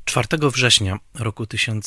4 września roku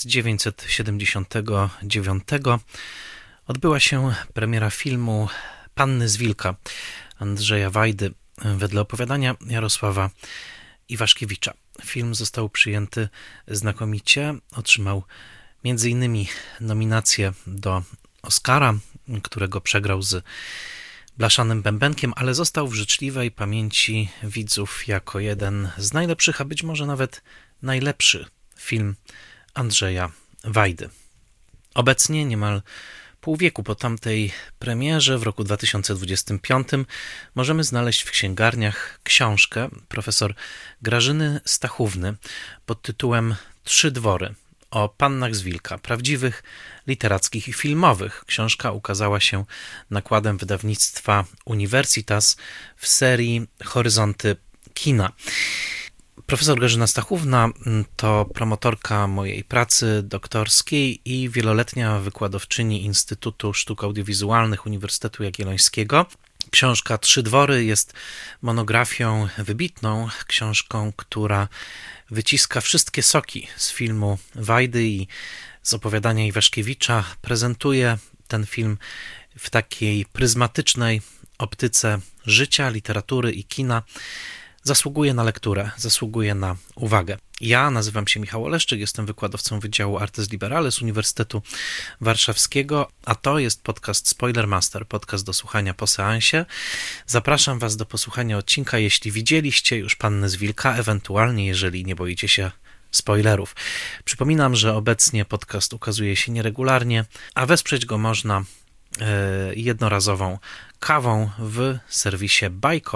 1979 odbyła się premiera filmu Panny z Wilka Andrzeja Wajdy wedle opowiadania Jarosława Iwaszkiewicza. Film został przyjęty znakomicie, otrzymał m.in. nominację do Oscara, którego przegrał z Blaszanym Bębenkiem, ale został w życzliwej pamięci widzów jako jeden z najlepszych, a być może nawet najlepszy film Andrzeja Wajdy. Obecnie, niemal pół wieku po tamtej premierze w roku 2025, możemy znaleźć w księgarniach książkę profesor Grażyny Stachówny pod tytułem Trzy dwory o pannach z Wilka, prawdziwych, literackich i filmowych. Książka ukazała się nakładem wydawnictwa Universitas w serii Horyzonty Kina. Profesor Grażyna Stachówna to promotorka mojej pracy doktorskiej i wieloletnia wykładowczyni Instytutu Sztuk Audiowizualnych Uniwersytetu Jagiellońskiego. Książka Trzy dwory jest monografią wybitną, książką, która wyciska wszystkie soki z filmu Wajdy i z opowiadania Iwaszkiewicza. Prezentuje ten film w takiej pryzmatycznej optyce życia, literatury i kina. Zasługuje na lekturę, zasługuje na uwagę. Ja nazywam się Michał Oleszczyk, jestem wykładowcą Wydziału Artes Liberales Uniwersytetu Warszawskiego, a to jest podcast Spoilermaster, podcast do słuchania po seansie. Zapraszam Was do posłuchania odcinka, jeśli widzieliście już Pannę z Wilka, ewentualnie jeżeli nie boicie się spoilerów. Przypominam, że obecnie podcast ukazuje się nieregularnie, a wesprzeć go można jednorazową kawą w serwisie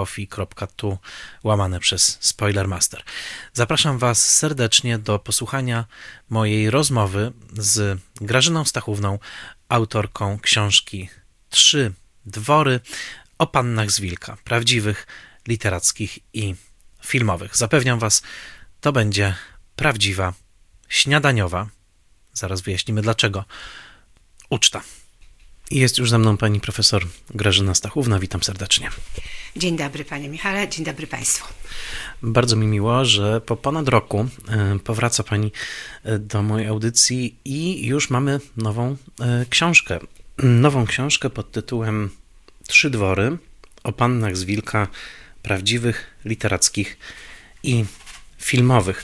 buycoffee.tu/Spoilermaster. Zapraszam Was serdecznie do posłuchania mojej rozmowy z Grażyną Stachówną, autorką książki Trzy dwory o pannach z Wilka, prawdziwych, literackich i filmowych. Zapewniam Was, to będzie prawdziwa, śniadaniowa, zaraz wyjaśnimy dlaczego, uczta. Jest już ze mną pani profesor Grażyna Stachówna. Witam serdecznie. Dzień dobry panie Michale, dzień dobry państwu. Bardzo mi miło, że po ponad roku powraca pani do mojej audycji i już mamy nową książkę. Nową książkę pod tytułem Trzy dwory o pannach z Wilka, prawdziwych, literackich i filmowych.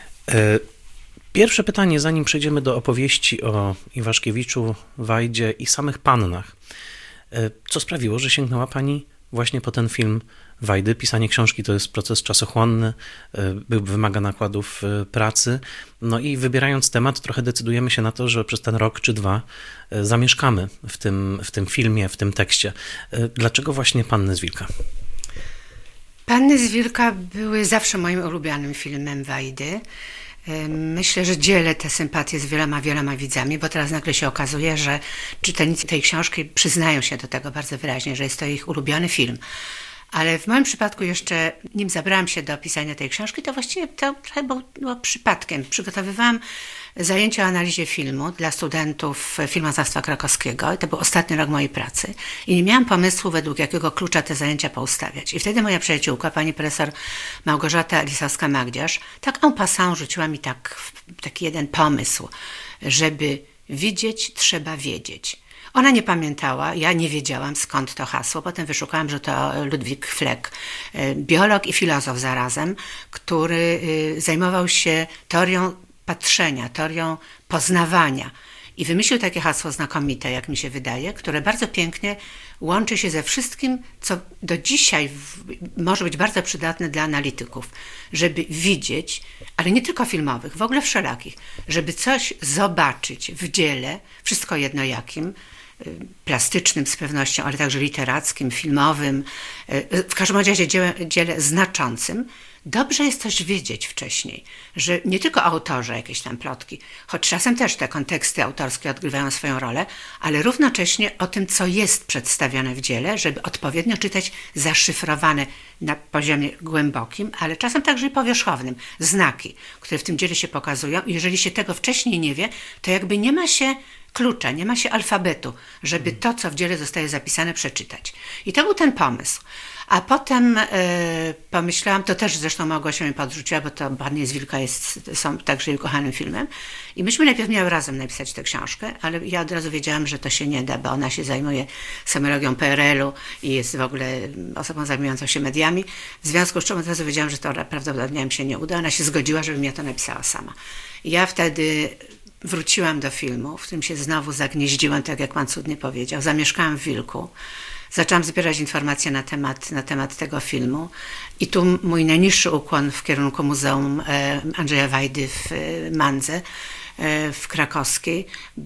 Pierwsze pytanie, zanim przejdziemy do opowieści o Iwaszkiewiczu, Wajdzie i samych pannach. Co sprawiło, że sięgnęła Pani właśnie po ten film Wajdy? Pisanie książki to jest proces czasochłonny, wymaga nakładów pracy. No i wybierając temat, trochę decydujemy się na to, że przez ten rok czy dwa zamieszkamy w tym filmie, w tym tekście. Dlaczego właśnie Panny z Wilka? Panny z Wilka były zawsze moim ulubionym filmem Wajdy. Myślę, że dzielę te sympatie z wieloma widzami, bo teraz nagle się okazuje, że czytelnicy tej książki przyznają się do tego bardzo wyraźnie, że jest to ich ulubiony film. Ale w moim przypadku jeszcze, nim zabrałam się do pisania tej książki, to właściwie to trochę było przypadkiem. Przygotowywałam zajęcia o analizie filmu dla studentów filmoznawstwa krakowskiego. To był ostatni rok mojej pracy. I nie miałam pomysłu, według jakiego klucza te zajęcia poustawiać. I wtedy moja przyjaciółka, pani profesor Małgorzata Lisowska-Magdziarz, tak en passant rzuciła mi taki jeden pomysł, żeby widzieć, trzeba wiedzieć. Ona nie pamiętała, ja nie wiedziałam skąd to hasło. Potem wyszukałam, że to Ludwik Fleck, biolog i filozof zarazem, który zajmował się teorią patrzenia, teorią poznawania. I wymyślił takie hasło znakomite, jak mi się wydaje, które bardzo pięknie łączy się ze wszystkim, co do dzisiaj może być bardzo przydatne dla analityków. Żeby widzieć, ale nie tylko filmowych, w ogóle wszelakich, żeby coś zobaczyć w dziele, wszystko jedno jakim, plastycznym z pewnością, ale także literackim, filmowym, w każdym razie dziele znaczącym, dobrze jest coś wiedzieć wcześniej, że nie tylko autorzy jakieś tam plotki, choć czasem też te konteksty autorskie odgrywają swoją rolę, ale równocześnie o tym, co jest przedstawione w dziele, żeby odpowiednio czytać zaszyfrowane na poziomie głębokim, ale czasem także i powierzchownym znaki, które w tym dziele się pokazują. I jeżeli się tego wcześniej nie wie, to jakby nie ma się klucza, nie ma się alfabetu, żeby to, co w dziele zostaje zapisane, przeczytać. I to był ten pomysł. A potem pomyślałam, to też zresztą Małgosia mi podrzuciła, bo to Panny z Wilka są także jej ukochanym filmem. I myśmy najpierw miały razem napisać tę książkę, ale ja od razu wiedziałam, że to się nie da, bo ona się zajmuje semiologią PRL-u i jest w ogóle osobą zajmującą się mediami. W związku z czym od razu wiedziałam, że to prawdopodobnie mi się nie uda. Ona się zgodziła, żebym ja to napisała sama. I ja wtedy wróciłam do filmu, w którym się znowu zagnieździłam, tak jak pan cudnie powiedział. Zamieszkałam w Wilku. Zaczęłam zbierać informacje na temat tego filmu i tu mój najniższy ukłon w kierunku Muzeum Andrzeja Wajdy w Mandze, w Krakowskiej,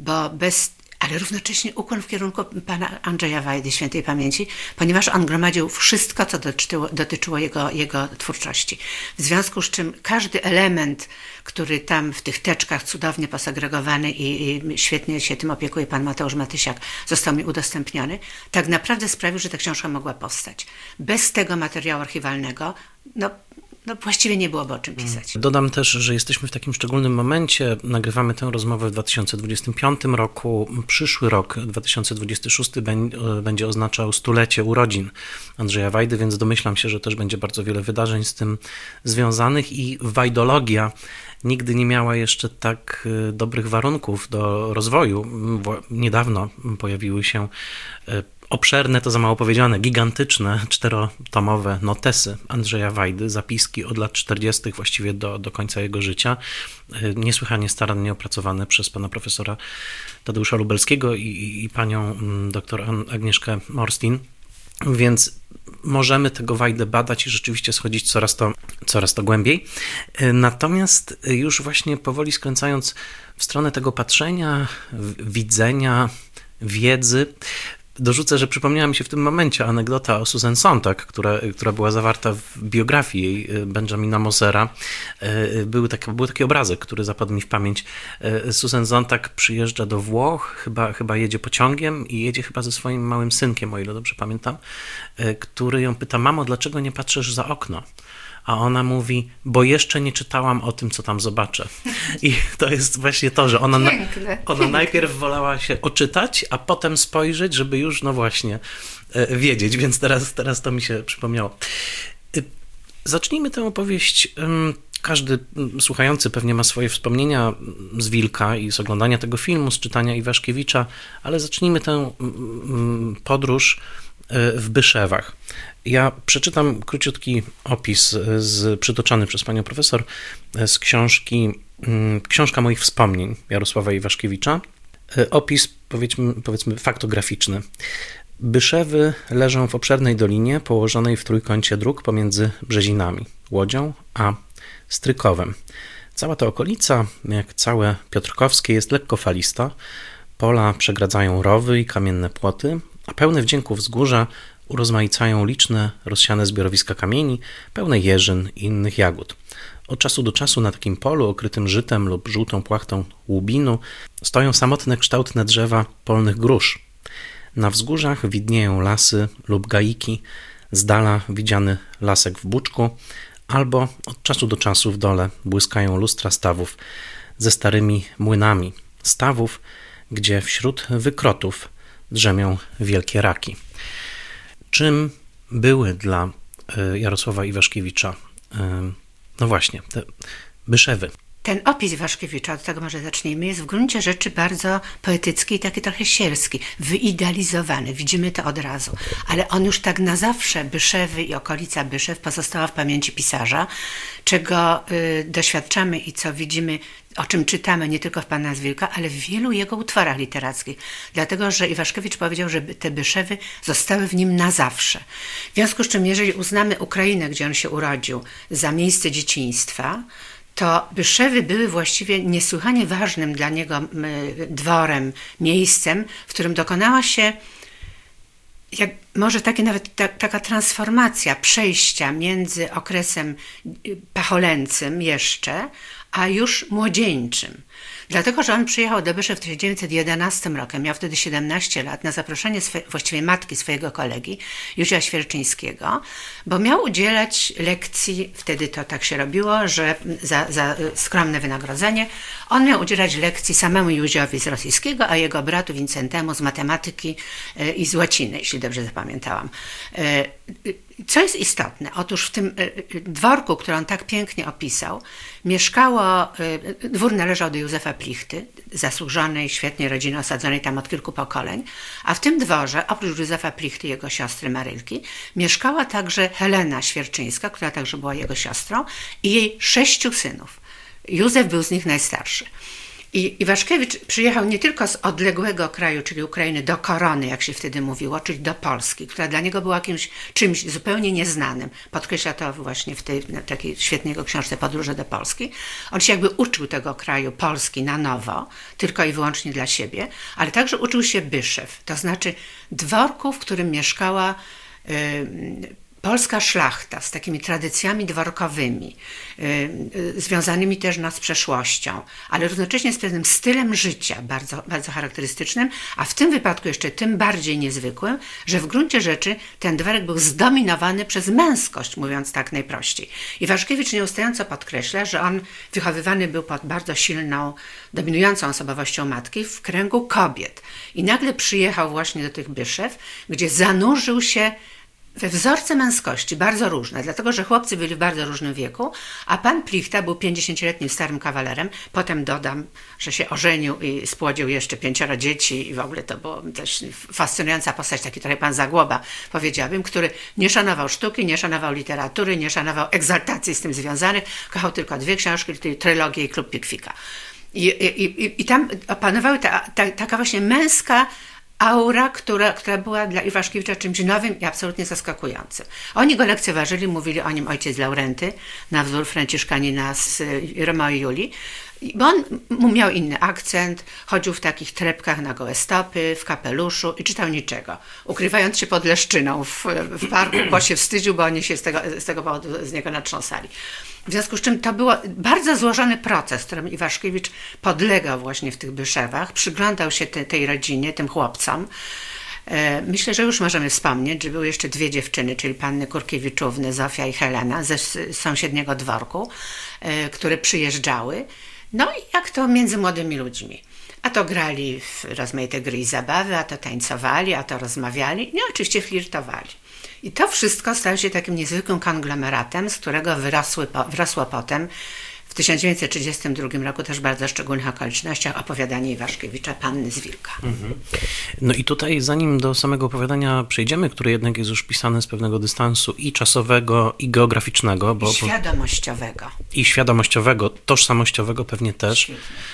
ale równocześnie ukłon w kierunku pana Andrzeja Wajdy, świętej pamięci, ponieważ on gromadził wszystko, co dotyczyło jego twórczości. W związku z czym każdy element, który tam w tych teczkach cudownie posegregowany i świetnie się tym opiekuje pan Mateusz Matysiak, został mi udostępniony, tak naprawdę sprawił, że ta książka mogła powstać. Bez tego materiału archiwalnego, właściwie nie byłoby o czym pisać. Dodam też, że jesteśmy w takim szczególnym momencie. Nagrywamy tę rozmowę w 2025 roku. Przyszły rok, 2026, będzie oznaczał 100-lecie urodzin Andrzeja Wajdy, więc domyślam się, że też będzie bardzo wiele wydarzeń z tym związanych i wajdologia nigdy nie miała jeszcze tak dobrych warunków do rozwoju. Niedawno pojawiły się obszerne, to za mało powiedziane, gigantyczne, 4-tomowe notesy Andrzeja Wajdy, zapiski od lat 40. właściwie do końca jego życia, niesłychanie starannie opracowane przez pana profesora Tadeusza Lubelskiego i panią doktor Agnieszkę Morstin, więc możemy tego Wajdę badać i rzeczywiście schodzić coraz to głębiej. Natomiast już właśnie powoli skręcając w stronę tego patrzenia, widzenia, wiedzy, dorzucę, że przypomniała mi się w tym momencie anegdota o Susan Sontag, która była zawarta w biografii jej Benjamina Mosera. Był taki obrazek, który zapadł mi w pamięć. Susan Sontag przyjeżdża do Włoch, chyba jedzie pociągiem i jedzie chyba ze swoim małym synkiem, o ile dobrze pamiętam, który ją pyta: mamo, dlaczego nie patrzysz za okno? A ona mówi: bo jeszcze nie czytałam o tym, co tam zobaczę. I to jest właśnie to, że ona najpierw wolała się oczytać, a potem spojrzeć, żeby już, wiedzieć. Więc teraz to mi się przypomniało. Zacznijmy tę opowieść. Każdy słuchający pewnie ma swoje wspomnienia z Wilka i z oglądania tego filmu, z czytania Iwaszkiewicza, ale zacznijmy tę podróż w Byszewach. Ja przeczytam króciutki opis przytoczony przez panią profesor z Książka moich wspomnień Jarosława Iwaszkiewicza. Opis, powiedzmy faktograficzny. Byszewy leżą w obszernej dolinie położonej w trójkącie dróg pomiędzy Brzezinami, Łodzią a Strykowem. Cała ta okolica, jak całe Piotrkowskie, jest lekko falista. Pola przegradzają rowy i kamienne płoty, a pełne wdzięku wzgórza urozmaicają liczne rozsiane zbiorowiska kamieni, pełne jeżyn i innych jagód. Od czasu do czasu na takim polu okrytym żytem lub żółtą płachtą łubinu stoją samotne kształtne drzewa polnych grusz. Na wzgórzach widnieją lasy lub gaiki, z dala widziany lasek w buczku, albo od czasu do czasu w dole błyskają lustra stawów ze starymi młynami. Stawów, gdzie wśród wykrotów drzemią wielkie raki. Czym były dla Jarosława Iwaszkiewicza, te Byszewy? Ten opis Iwaszkiewicza, od tego może zacznijmy, jest w gruncie rzeczy bardzo poetycki i taki trochę sielski, wyidealizowany, widzimy to od razu, ale on już tak na zawsze, Byszewy i okolica Byszew, pozostała w pamięci pisarza, czego doświadczamy i co widzimy, o czym czytamy nie tylko w Panna z Wilka, ale w wielu jego utworach literackich. Dlatego, że Iwaszkiewicz powiedział, że te Byszewy zostały w nim na zawsze. W związku z czym, jeżeli uznamy Ukrainę, gdzie on się urodził, za miejsce dzieciństwa, to Byszewy były właściwie niesłychanie ważnym dla niego dworem, miejscem, w którym dokonała się może taka transformacja, przejścia między okresem pacholęcym jeszcze, a już młodzieńczym. Dlatego, że on przyjechał do Byszew w 1911 roku, miał wtedy 17 lat, na zaproszenie właściwie matki swojego kolegi, Józia Świerczyńskiego, bo miał udzielać lekcji, wtedy to tak się robiło, że za skromne wynagrodzenie, on miał udzielać lekcji samemu Józiowi z rosyjskiego, a jego bratu Wincentemu z matematyki i z łaciny, jeśli dobrze zapamiętałam. Co jest istotne? Otóż w tym dworku, który on tak pięknie opisał, dwór należał do Józefa Plichty, zasłużonej, świetnej rodziny osadzonej tam od kilku pokoleń, a w tym dworze, oprócz Józefa Plichty i jego siostry Marylki, mieszkała także Helena Świerczyńska, która także była jego siostrą, i jej 6 synów. Józef był z nich najstarszy. I Iwaszkiewicz przyjechał nie tylko z odległego kraju, czyli Ukrainy, do Korony, jak się wtedy mówiło, czyli do Polski, która dla niego była czymś zupełnie nieznanym. Podkreśla to właśnie w tej takiej świetnej jego książce Podróże do Polski. On się jakby uczył tego kraju, Polski, na nowo, tylko i wyłącznie dla siebie, ale także uczył się Byszew, to znaczy dworku, w którym mieszkała polska szlachta z takimi tradycjami dworkowymi, związanymi też z przeszłością, ale równocześnie z pewnym stylem życia bardzo, bardzo charakterystycznym, a w tym wypadku jeszcze tym bardziej niezwykłym, że w gruncie rzeczy ten dworek był zdominowany przez męskość, mówiąc tak najprościej. Iwaszkiewicz nieustająco podkreśla, że on wychowywany był pod bardzo silną, dominującą osobowością matki w kręgu kobiet. I nagle przyjechał właśnie do tych Byszew, gdzie zanurzył się we wzorce męskości, bardzo różne, dlatego że chłopcy byli w bardzo różnym wieku, a pan Plichta był 50-letnim starym kawalerem. Potem dodam, że się ożenił i spłodził jeszcze 5 dzieci i w ogóle to było też fascynująca postać, taki trochę pan Zagłoba, powiedziałabym, który nie szanował sztuki, nie szanował literatury, nie szanował egzaltacji z tym związanych, kochał tylko 2 książki, trylogię i Klub Pikwika. I tam opanowała taka właśnie męska aura, która była dla Iwaszkiewicza czymś nowym i absolutnie zaskakującym. Oni go lekceważyli, mówili o nim ojciec Laurenty, na wzór Franciszkanina z Romeo i Julii, bo on miał inny akcent, chodził w takich trepkach na gołe stopy, w kapeluszu i czytał niczego, ukrywając się pod leszczyną w parku, bo się wstydził, bo oni się z tego powodu z niego natrząsali. W związku z czym to był bardzo złożony proces, którym Iwaszkiewicz podlegał właśnie w tych Byszewach, przyglądał się tej rodzinie, tym chłopcom. Myślę, że już możemy wspomnieć, że były jeszcze 2 dziewczyny, czyli panny Kurkiewiczówny, Zofia i Helena ze sąsiedniego dworku, które przyjeżdżały. No i jak to między młodymi ludźmi. A to grali w rozmaite gry i zabawy, a to tańcowali, a to rozmawiali, no i oczywiście flirtowali. I to wszystko stało się takim niezwykłym konglomeratem, z którego wyrosło potem w 1932 roku też w bardzo szczególnych okolicznościach opowiadanie Iwaszkiewicza Panny z Wilka. No i tutaj, zanim do samego opowiadania przejdziemy, które jednak jest już pisane z pewnego dystansu i czasowego, i geograficznego. I świadomościowego, tożsamościowego pewnie też.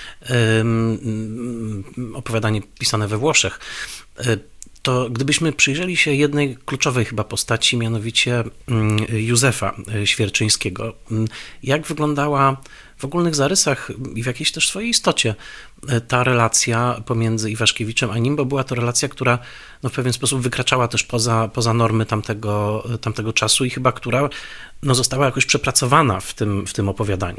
Opowiadanie pisane we Włoszech. To gdybyśmy przyjrzeli się jednej kluczowej chyba postaci, mianowicie Józefa Świerczyńskiego, jak wyglądała w ogólnych zarysach i w jakiejś też swojej istocie ta relacja pomiędzy Iwaszkiewiczem a nim, bo była to relacja, która w pewien sposób wykraczała też poza normy tamtego czasu i chyba która została jakoś przepracowana w tym opowiadaniu.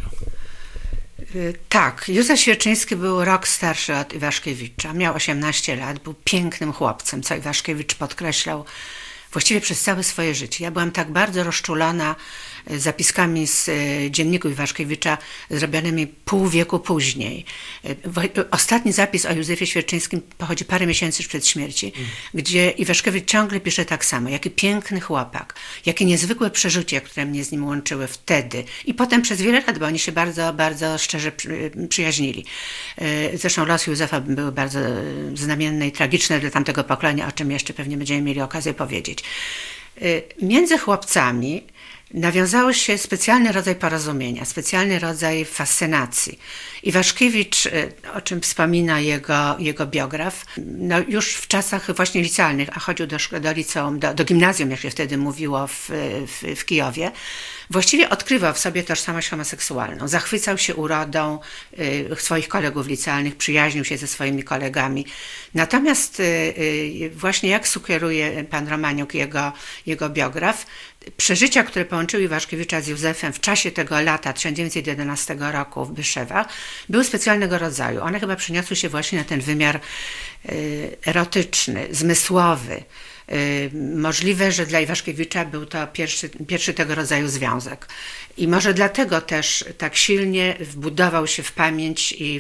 Tak, Józef Świerczyński był rok starszy od Iwaszkiewicza, miał 18 lat, był pięknym chłopcem, co Iwaszkiewicz podkreślał właściwie przez całe swoje życie. Ja byłam tak bardzo rozczulona zapiskami z dzienniku Iwaszkiewicza zrobionymi pół wieku później. Ostatni zapis o Józefie Świerczyńskim pochodzi parę miesięcy przed śmierci, gdzie Iwaszkiewicz ciągle pisze tak samo. Jaki piękny chłopak, jakie niezwykłe przeżycia, które mnie z nim łączyły wtedy i potem przez wiele lat, bo oni się bardzo, bardzo szczerze przyjaźnili. Zresztą losy Józefa były bardzo znamienne i tragiczne dla tamtego pokolenia, o czym jeszcze pewnie będziemy mieli okazję powiedzieć. Między chłopcami nawiązało się specjalny rodzaj porozumienia, specjalny rodzaj fascynacji. Iwaszkiewicz, o czym wspomina jego biograf, już w czasach właśnie licealnych, a chodził do liceum, do gimnazjum, jak się wtedy mówiło w Kijowie, właściwie odkrywał w sobie tożsamość homoseksualną. Zachwycał się urodą swoich kolegów licealnych, przyjaźnił się ze swoimi kolegami. Natomiast właśnie jak sugeruje pan Romaniuk, jego biograf, przeżycia, które połączyły Iwaszkiewicza z Józefem w czasie tego lata 1911 roku w Byszewach, były specjalnego rodzaju. One chyba przeniosły się właśnie na ten wymiar erotyczny, zmysłowy, Możliwe, że dla Iwaszkiewicza był to pierwszy tego rodzaju związek. I może dlatego też tak silnie wbudował się w pamięć i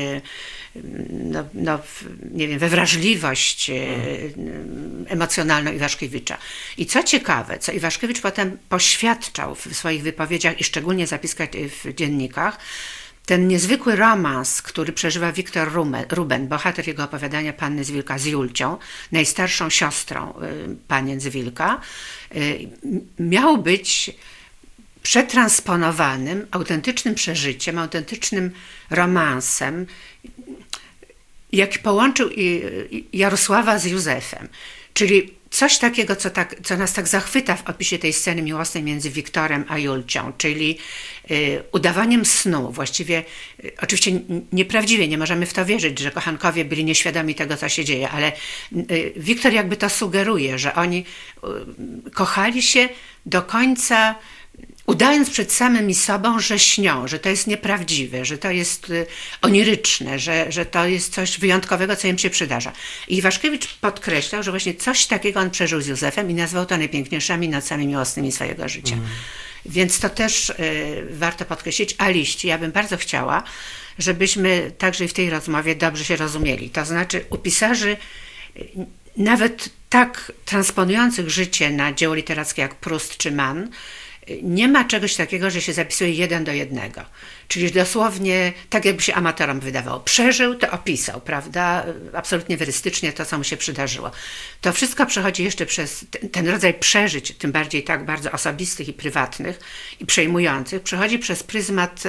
nie wiem, we wrażliwość emocjonalną Iwaszkiewicza. I co ciekawe, co Iwaszkiewicz potem poświadczał w swoich wypowiedziach i szczególnie zapiskach w dziennikach, ten niezwykły romans, który przeżywa Wiktor Ruben, bohater jego opowiadania Panny z Wilka z Julcią, najstarszą siostrą panien z Wilka, miał być przetransponowanym, autentycznym przeżyciem, autentycznym romansem, jaki połączył Jarosława z Józefem. Czyli coś takiego, co nas tak zachwyca w opisie tej sceny miłosnej między Wiktorem a Julcią, czyli udawaniem snu. Właściwie, oczywiście nieprawdziwie, nie możemy w to wierzyć, że kochankowie byli nieświadomi tego, co się dzieje, ale Wiktor jakby to sugeruje, że oni kochali się do końca, udając przed samymi sobą, że śnią, że to jest nieprawdziwe, że to jest oniryczne, że to jest coś wyjątkowego, co im się przydarza. I Iwaszkiewicz podkreślał, że właśnie coś takiego on przeżył z Józefem i nazwał to najpiękniejszymi nocami miłosnymi swojego życia. Więc to też warto podkreślić. A liści, ja bym bardzo chciała, żebyśmy także i w tej rozmowie dobrze się rozumieli. To znaczy u pisarzy nawet tak transponujących życie na dzieło literackie jak Proust czy Mann, nie ma czegoś takiego, że się zapisuje 1:1. Czyli dosłownie tak, jakby się amatorom wydawało. Przeżył, to opisał, prawda? Absolutnie werystycznie to, co mu się przydarzyło. To wszystko przechodzi jeszcze przez ten rodzaj przeżyć, tym bardziej tak bardzo osobistych i prywatnych i przejmujących, przechodzi przez pryzmat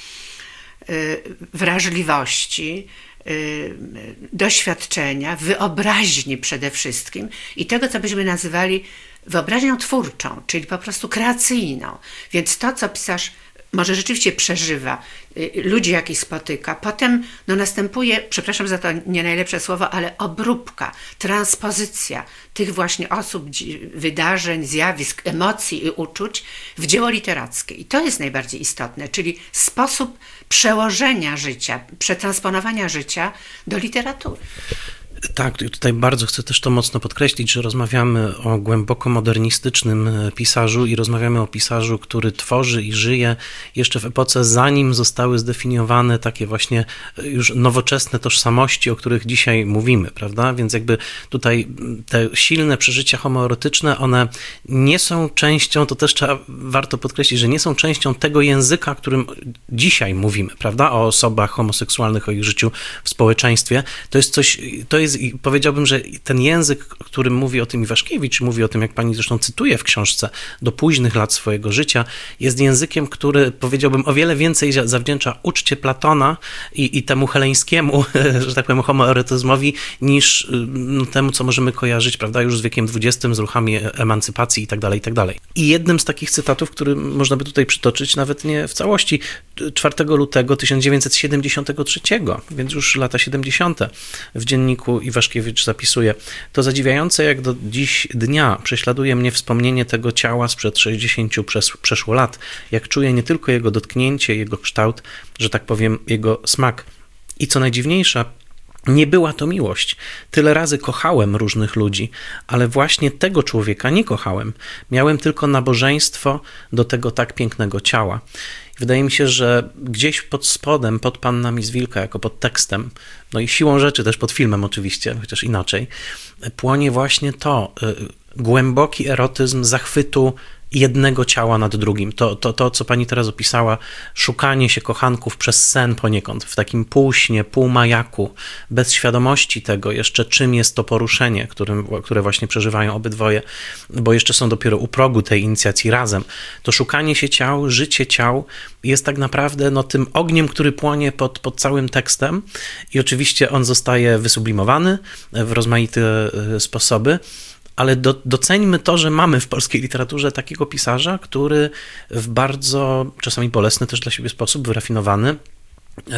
wrażliwości, doświadczenia, wyobraźni przede wszystkim i tego, co byśmy nazywali wyobraźnią twórczą, czyli po prostu kreacyjną. Więc to, co pisarz może rzeczywiście przeżywa, ludzi jakich spotyka, potem następuje, przepraszam za to nie najlepsze słowo, ale obróbka, transpozycja tych właśnie osób, wydarzeń, zjawisk, emocji i uczuć w dzieło literackie. I to jest najbardziej istotne, czyli sposób przełożenia życia, przetransponowania życia do literatury. Tak, tutaj bardzo chcę też to mocno podkreślić, że rozmawiamy o głęboko modernistycznym pisarzu i rozmawiamy o pisarzu, który tworzy i żyje jeszcze w epoce, zanim zostały zdefiniowane takie właśnie już nowoczesne tożsamości, o których dzisiaj mówimy, prawda? Więc jakby tutaj te silne przeżycia homoerotyczne, one nie są częścią, to też warto podkreślić, że nie są częścią tego języka, którym dzisiaj mówimy, prawda? O osobach homoseksualnych, o ich życiu w społeczeństwie. To jest i powiedziałbym, że ten język, którym mówi o tym Iwaszkiewicz, mówi o tym, jak pani zresztą cytuje w książce, do późnych lat swojego życia, jest językiem, który, powiedziałbym, o wiele więcej zawdzięcza uczcie Platona i temu heleńskiemu, że tak powiem, homoerotyzmowi, niż temu, co możemy kojarzyć, prawda, już z wiekiem XX, z ruchami emancypacji i tak dalej, i tak dalej. I jednym z takich cytatów, który można by tutaj przytoczyć, nawet nie w całości, 4 lutego 1973, więc już lata 70. w dzienniku Iwaszkiewicz zapisuje: to zadziwiające, jak do dziś dnia prześladuje mnie wspomnienie tego ciała sprzed 60 przeszło lat, jak czuję nie tylko jego dotknięcie, jego kształt, że tak powiem, jego smak. I co najdziwniejsze, nie była to miłość. Tyle razy kochałem różnych ludzi, ale właśnie tego człowieka nie kochałem. Miałem tylko nabożeństwo do tego tak pięknego ciała. Wydaje mi się, że gdzieś pod spodem, pod Pannami z Wilka, jako pod tekstem, no i siłą rzeczy też pod filmem oczywiście, chociaż inaczej, płonie właśnie to, głęboki erotyzm zachwytu jednego ciała nad drugim. To, co pani teraz opisała, szukanie się kochanków przez sen poniekąd, w takim półśnie, półmajaku, bez świadomości tego jeszcze, czym jest to poruszenie, które właśnie przeżywają obydwoje, bo jeszcze są dopiero u progu tej inicjacji razem. To szukanie się ciał, życie ciał jest tak naprawdę tym ogniem, który płonie pod całym tekstem i oczywiście on zostaje wysublimowany w rozmaite sposoby, ale doceńmy to, że mamy w polskiej literaturze takiego pisarza, który w bardzo, czasami bolesny też dla siebie sposób, wyrafinowany,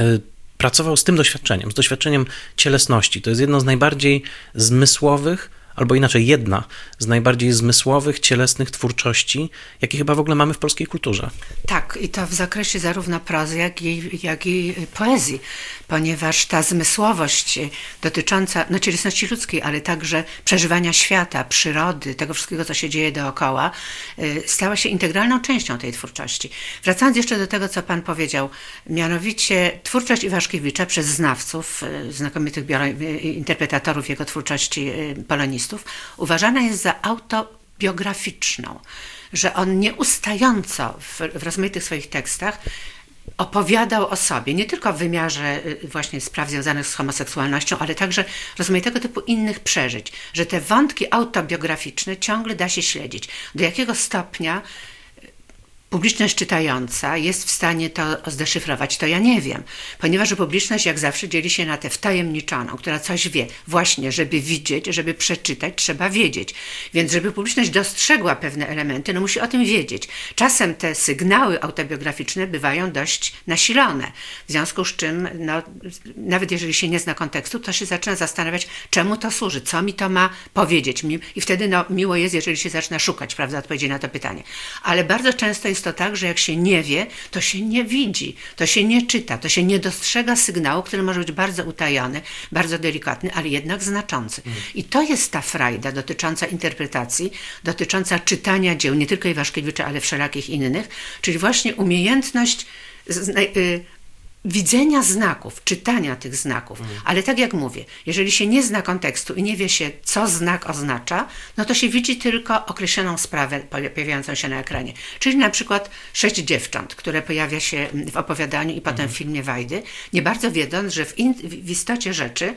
pracował z tym doświadczeniem, z doświadczeniem cielesności. To jest jedno z najbardziej zmysłowych, albo inaczej jedna z najbardziej zmysłowych, cielesnych twórczości, jakie chyba w ogóle mamy w polskiej kulturze. Tak, i to w zakresie zarówno prozy, jak i poezji, ponieważ ta zmysłowość dotycząca cielesności ludzkiej, ale także przeżywania świata, przyrody, tego wszystkiego, co się dzieje dookoła, stała się integralną częścią tej twórczości. Wracając jeszcze do tego, co pan powiedział, mianowicie twórczość Iwaszkiewicza przez znawców, znakomitych interpretatorów jego twórczości, polonistów, uważana jest za autobiograficzną, że on nieustająco w rozmaitych swoich tekstach opowiadał o sobie, nie tylko w wymiarze właśnie spraw związanych z homoseksualnością, ale także rozmaitego typu innych przeżyć, że te wątki autobiograficzne ciągle da się śledzić. Do jakiego stopnia publiczność czytająca jest w stanie to zdeszyfrować, to ja nie wiem, ponieważ publiczność jak zawsze dzieli się na tę wtajemniczoną, która coś wie. Właśnie, żeby widzieć, żeby przeczytać, trzeba wiedzieć. Więc żeby publiczność dostrzegła pewne elementy, no musi o tym wiedzieć. Czasem te sygnały autobiograficzne bywają dość nasilone, w związku z czym, no, nawet jeżeli się nie zna kontekstu, to się zaczyna zastanawiać, czemu to służy, co mi to ma powiedzieć. I wtedy miło jest, jeżeli się zaczyna szukać, prawda, odpowiedzi na to pytanie. Ale bardzo często jest to tak, że jak się nie wie, to się nie widzi, to się nie czyta, to się nie dostrzega sygnału, który może być bardzo utajony, bardzo delikatny, ale jednak znaczący. I to jest ta frajda dotycząca interpretacji, dotycząca czytania dzieł, nie tylko Iwaszkiewicza, ale wszelakich innych, czyli właśnie umiejętność widzenia znaków, czytania tych znaków. Ale tak jak mówię, jeżeli się nie zna kontekstu i nie wie się, co znak oznacza, no to się widzi tylko określoną sprawę pojawiającą się na ekranie. Czyli na przykład 6 dziewcząt, które pojawia się w opowiadaniu i potem w filmie Wajdy, nie bardzo wiedząc, że w istocie rzeczy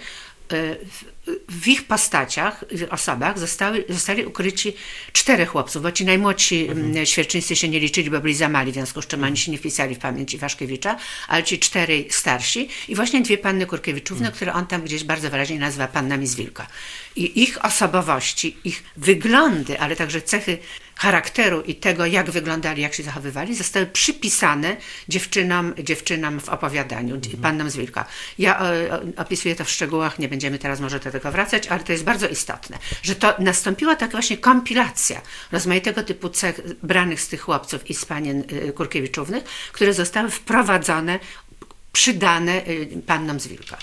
w ich postaciach, w osobach zostali ukryci 4 chłopców, bo ci najmłodsi świerczyńscy się nie liczyli, bo byli za mali, w związku z czym oni się nie wpisali w pamięć Iwaszkiewicza, ale ci 4 starsi i właśnie 2 panny Kurkiewiczówny, które on tam gdzieś bardzo wyraźnie nazywa pannami z Wilka. I ich osobowości, ich wyglądy, ale także cechy charakteru i tego, jak wyglądali, jak się zachowywali, zostały przypisane dziewczynom w opowiadaniu, pannom z Wilka. Ja opisuję to w szczegółach, nie będziemy teraz może do tego wracać, ale to jest bardzo istotne, że to nastąpiła taka właśnie kompilacja rozmaitego typu cech branych z tych chłopców i z panien Kurkiewiczównych, które zostały wprowadzone, przydane pannom z Wilka.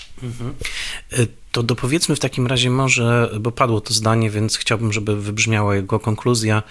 To dopowiedzmy w takim razie może, bo padło to zdanie, więc chciałbym, żeby wybrzmiała jego konkluzja,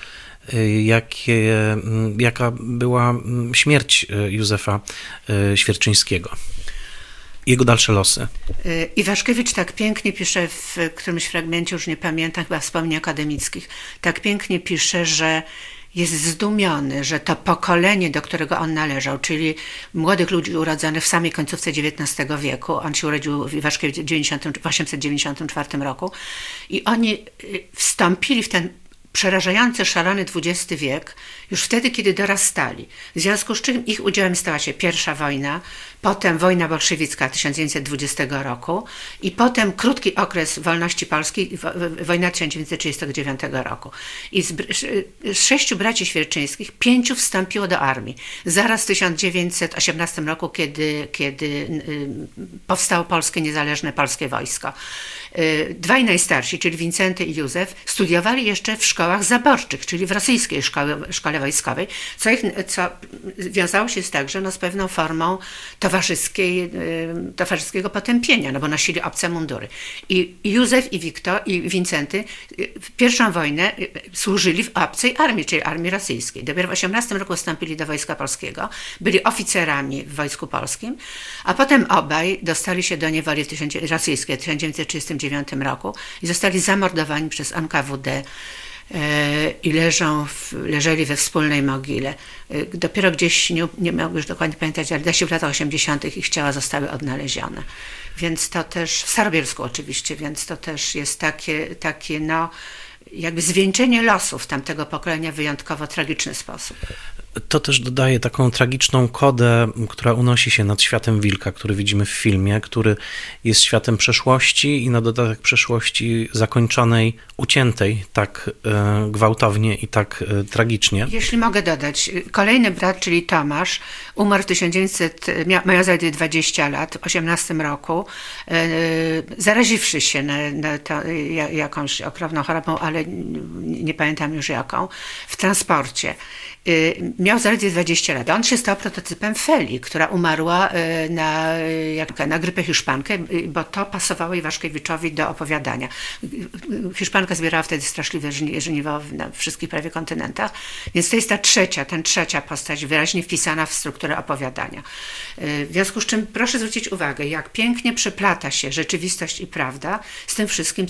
jaka była śmierć Józefa Świerczyńskiego, jego dalsze losy. Iwaszkiewicz tak pięknie pisze w którymś fragmencie, już nie pamiętam, chyba wspomnień akademickich, tak pięknie pisze, że jest zdumiony, że to pokolenie, do którego on należał, czyli młodych ludzi urodzonych w samej końcówce XIX wieku, on się urodził w w 894 roku i oni wstąpili w ten przerażający, szalony XX wiek już wtedy, kiedy dorastali. W związku z czym ich udziałem stała się pierwsza wojna, potem wojna bolszewicka 1920 roku i potem krótki okres wolności polskiej, wojna 1939 roku. I z 6 braci świerczyńskich 5 wstąpiło do armii. Zaraz w 1918 roku, kiedy powstało polskie niezależne polskie wojsko. 2 najstarsi, czyli Wincenty i Józef, studiowali jeszcze w szkołach zaborczych, czyli w rosyjskiej szkole wojskowej, co wiązało się także z pewną formą towarzyskiego potępienia, no bo nosili obce mundury. I Józef i Wincenty w pierwszą wojnę służyli w obcej armii, czyli armii rosyjskiej. Dopiero w 1918 roku wstąpili do Wojska Polskiego, byli oficerami w Wojsku Polskim, a potem obaj dostali się do niewoli rosyjskiej w 1939 roku i zostali zamordowani przez NKWD i leżeli we wspólnej mogile. Dopiero gdzieś, nie mogę już dokładnie pamiętać, ale w latach 80. ich ciała zostały odnalezione. Więc to też, w Starobielsku oczywiście, więc to też jest takie no, jakby zwieńczenie losów tamtego pokolenia w wyjątkowo tragiczny sposób. To też dodaje taką tragiczną kodę, która unosi się nad światem wilka, który widzimy w filmie, który jest światem przeszłości i na dodatek przeszłości zakończonej, uciętej tak gwałtownie i tak tragicznie. Jeśli mogę dodać, kolejny brat, czyli Tomasz, umarł w miał zaledwie 20 lat, w 18 roku, zaraziwszy się jakąś okropną chorobą, ale nie pamiętam już jaką, w transporcie. Miał zaledwie 20 lat. On się stał prototypem Feli, która umarła na grypę hiszpankę, bo to pasowało Iwaszkiewiczowi do opowiadania. Hiszpanka zbierała wtedy straszliwe żniwo na wszystkich prawie kontynentach, więc to jest trzecia postać wyraźnie wpisana w strukturę opowiadania. W związku z czym proszę zwrócić uwagę, jak pięknie przeplata się rzeczywistość i prawda z tym wszystkim,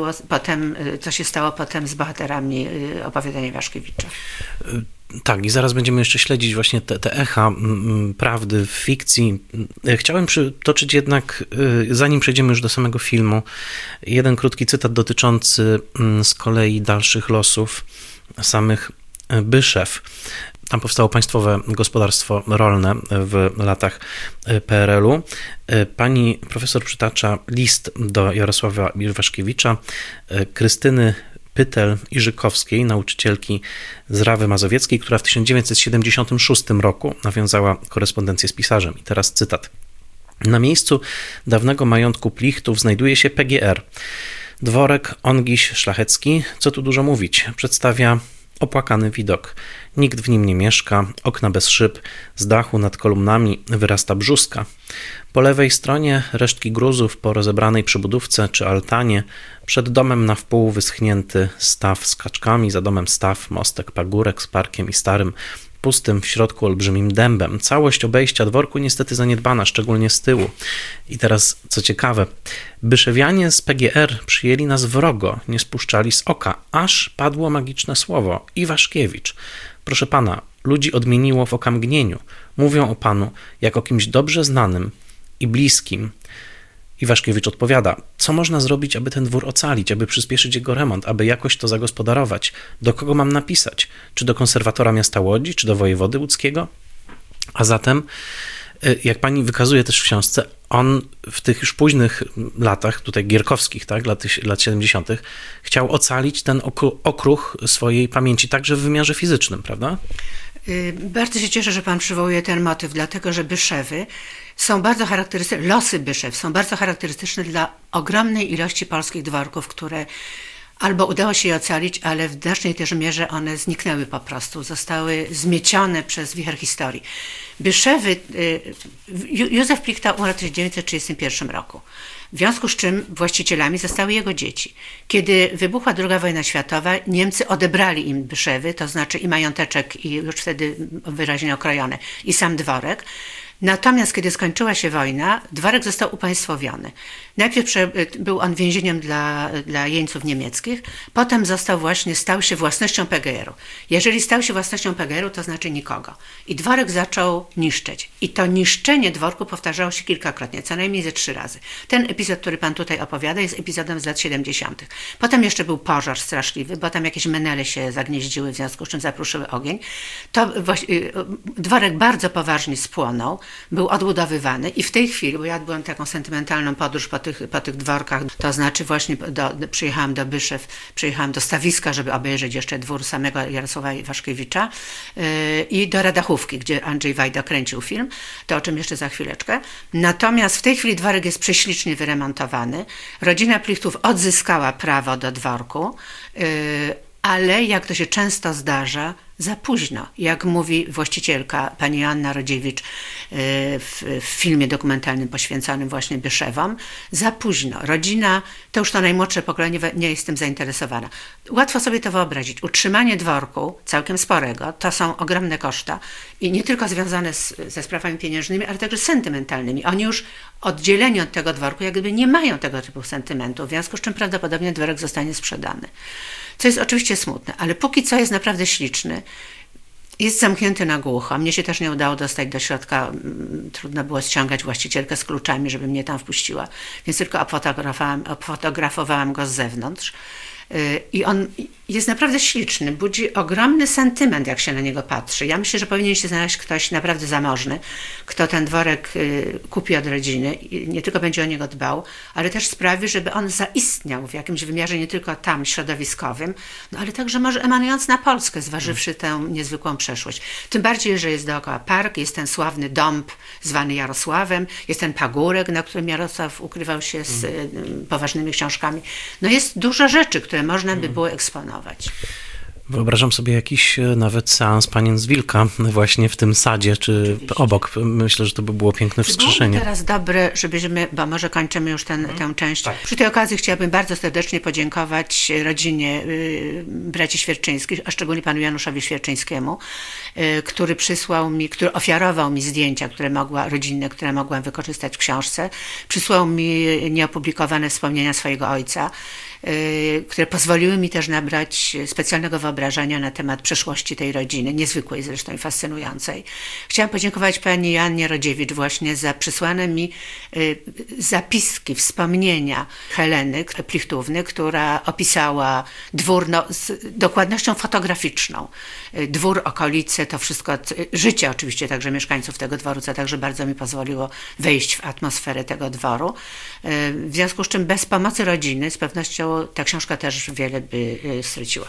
co się stało potem z bohaterami opowiadania Iwaszkiewicza. Tak, i zaraz będziemy jeszcze śledzić właśnie te echa prawdy w fikcji. Chciałem przytoczyć jednak, zanim przejdziemy już do samego filmu, jeden krótki cytat dotyczący z kolei dalszych losów samych Byszew. Tam powstało Państwowe Gospodarstwo Rolne w latach PRL-u. Pani profesor przytacza list do Jarosława Iwaszkiewicza, Krystyny Pytel-Iżykowskiej, nauczycielki z Rawy Mazowieckiej, która w 1976 roku nawiązała korespondencję z pisarzem. I teraz cytat. Na miejscu dawnego majątku Plichtów znajduje się PGR. Dworek Ongiś Szlachecki, co tu dużo mówić, przedstawia opłakany widok. Nikt w nim nie mieszka, okna bez szyb, z dachu nad kolumnami wyrasta brzustka. Po lewej stronie resztki gruzów po rozebranej przybudówce czy altanie, przed domem na wpół wyschnięty staw z kaczkami, za domem staw, mostek, pagórek z parkiem i starym, pustym w środku olbrzymim dębem. Całość obejścia dworku niestety zaniedbana, szczególnie z tyłu. I teraz, co ciekawe, Byszewianie z PGR przyjęli nas wrogo, nie spuszczali z oka, aż padło magiczne słowo Iwaszkiewicz. Proszę pana, ludzi odmieniło w okamgnieniu. Mówią o panu jak o kimś dobrze znanym i bliskim. Iwaszkiewicz odpowiada, co można zrobić, aby ten dwór ocalić, aby przyspieszyć jego remont, aby jakoś to zagospodarować? Do kogo mam napisać? Czy do konserwatora miasta Łodzi, czy do wojewody łódzkiego? A zatem, jak pani wykazuje też w książce, on w tych już późnych latach, tutaj gierkowskich, tak, lat 70., chciał ocalić ten okruch swojej pamięci, także w wymiarze fizycznym, prawda? Bardzo się cieszę, że pan przywołuje ten motyw, dlatego że Byszewy są bardzo charakterystyczne, losy Byszew są bardzo charakterystyczne dla ogromnej ilości polskich dworków, które albo udało się je ocalić, ale w znacznej też mierze one zniknęły po prostu, zostały zmiecione przez wicher historii. Byszewy, Józef Plichta umarł w 1931 roku. W związku z czym właścicielami zostały jego dzieci. Kiedy wybuchła II wojna światowa, Niemcy odebrali im Byszewy, to znaczy i mająteczek, i już wtedy wyraźnie okrojone, i sam dworek. Natomiast kiedy skończyła się wojna, dworek został upaństwowiony. Najpierw był on więzieniem dla jeńców niemieckich, potem stał się własnością PGR-u. Jeżeli stał się własnością PGR-u, to znaczy nikogo. I dworek zaczął niszczyć. I to niszczenie dworku powtarzało się kilkakrotnie, co najmniej ze 3 razy. Ten epizod, który pan tutaj opowiada, jest epizodem z lat 70. Potem jeszcze był pożar straszliwy, bo tam jakieś menele się zagnieździły, w związku z czym zapruszyły ogień. Dworek bardzo poważnie spłonął, był odbudowywany i w tej chwili, bo ja byłam taką sentymentalną podróż po tych dworkach, to znaczy właśnie przyjechałam do Byszew, przyjechałam do Stawiska, żeby obejrzeć jeszcze dwór samego Jarosława Iwaszkiewicza i do Radachówki, gdzie Andrzej Wajda kręcił film, to o czym jeszcze za chwileczkę. Natomiast w tej chwili dworek jest prześlicznie wyremontowany. Rodzina Plichtów odzyskała prawo do dworku, ale jak to się często zdarza, za późno. Jak mówi właścicielka, pani Joanna Rodziewicz w filmie dokumentalnym poświęconym właśnie Byszewom, za późno. Rodzina, to już to najmłodsze pokolenie, nie jest tym zainteresowana. Łatwo sobie to wyobrazić. Utrzymanie dworku, całkiem sporego, to są ogromne koszta i nie tylko związane ze sprawami pieniężnymi, ale także sentymentalnymi. Oni już oddzieleni od tego dworku, jak gdyby nie mają tego typu sentymentu, w związku z czym prawdopodobnie dworek zostanie sprzedany. Co jest oczywiście smutne, ale póki co jest naprawdę śliczny. Jest zamknięty na głucho. Mnie się też nie udało dostać do środka. Trudno było ściągać właścicielkę z kluczami, żeby mnie tam wpuściła. Więc tylko obfotografowałam go z zewnątrz. I on jest naprawdę śliczny, budzi ogromny sentyment, jak się na niego patrzy. Ja myślę, że powinien się znaleźć ktoś naprawdę zamożny, kto ten dworek kupi od rodziny i nie tylko będzie o niego dbał, ale też sprawi, żeby on zaistniał w jakimś wymiarze nie tylko tam środowiskowym, no ale także może emanując na Polskę, zważywszy tę niezwykłą przeszłość. Tym bardziej, że jest dookoła park, jest ten sławny dąb zwany Jarosławem, jest ten pagórek, na którym Jarosław ukrywał się z poważnymi książkami. No jest dużo rzeczy, które można by było eksponować. Wyobrażam sobie jakiś nawet seans Panien z Wilka właśnie w tym sadzie, czy oczywiście obok. Myślę, że to by było piękne wskrzeszenie. Teraz dobre, żebyśmy, bo może kończymy już tę część. Tak. Przy tej okazji chciałabym bardzo serdecznie podziękować rodzinie braci Świerczyńskich, a szczególnie panu Januszowi Świerczyńskiemu, który ofiarował mi zdjęcia, rodzinne, które mogłam wykorzystać w książce. Przysłał mi nieopublikowane wspomnienia swojego ojca, które pozwoliły mi też nabrać specjalnego wyobrażenia na temat przeszłości tej rodziny, niezwykłej zresztą i fascynującej. Chciałam podziękować pani Joannie Rodziewicz właśnie za przysłane mi zapiski, wspomnienia Heleny Plichtówny, która opisała dwór z dokładnością fotograficzną. Dwór, okolice, to wszystko, życie oczywiście także mieszkańców tego dworu, co także bardzo mi pozwoliło wejść w atmosferę tego dworu. W związku z czym bez pomocy rodziny z pewnością ta książka też wiele by straciła.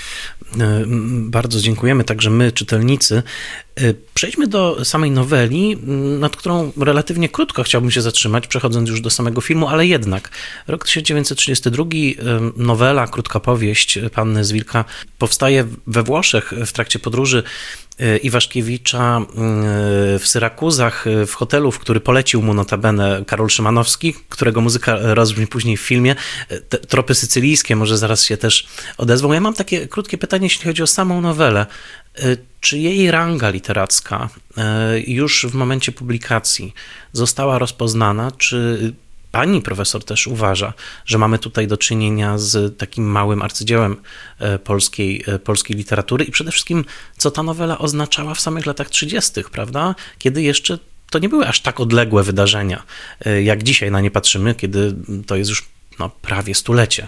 Bardzo dziękujemy, także my, czytelnicy. Przejdźmy do samej noweli, nad którą relatywnie krótko chciałbym się zatrzymać, przechodząc już do samego filmu, ale jednak. Rok 1932, nowela, krótka powieść Panny z Wilka powstaje we Włoszech w trakcie podróży Iwaszkiewicza w Syrakuzach, w hotelu, w który polecił mu notabene Karol Szymanowski, którego muzyka rozbrzmi później w filmie. Te tropy sycylijskie może zaraz się też odezwą. Ja mam takie krótkie pytanie, jeśli chodzi o samą nowelę. Czy jej ranga literacka już w momencie publikacji została rozpoznana? Czy pani profesor też uważa, że mamy tutaj do czynienia z takim małym arcydziełem polskiej literatury i przede wszystkim, co ta nowela oznaczała w samych latach 30., prawda? Kiedy jeszcze to nie były aż tak odległe wydarzenia, jak dzisiaj na nie patrzymy, kiedy to jest już prawie stulecie.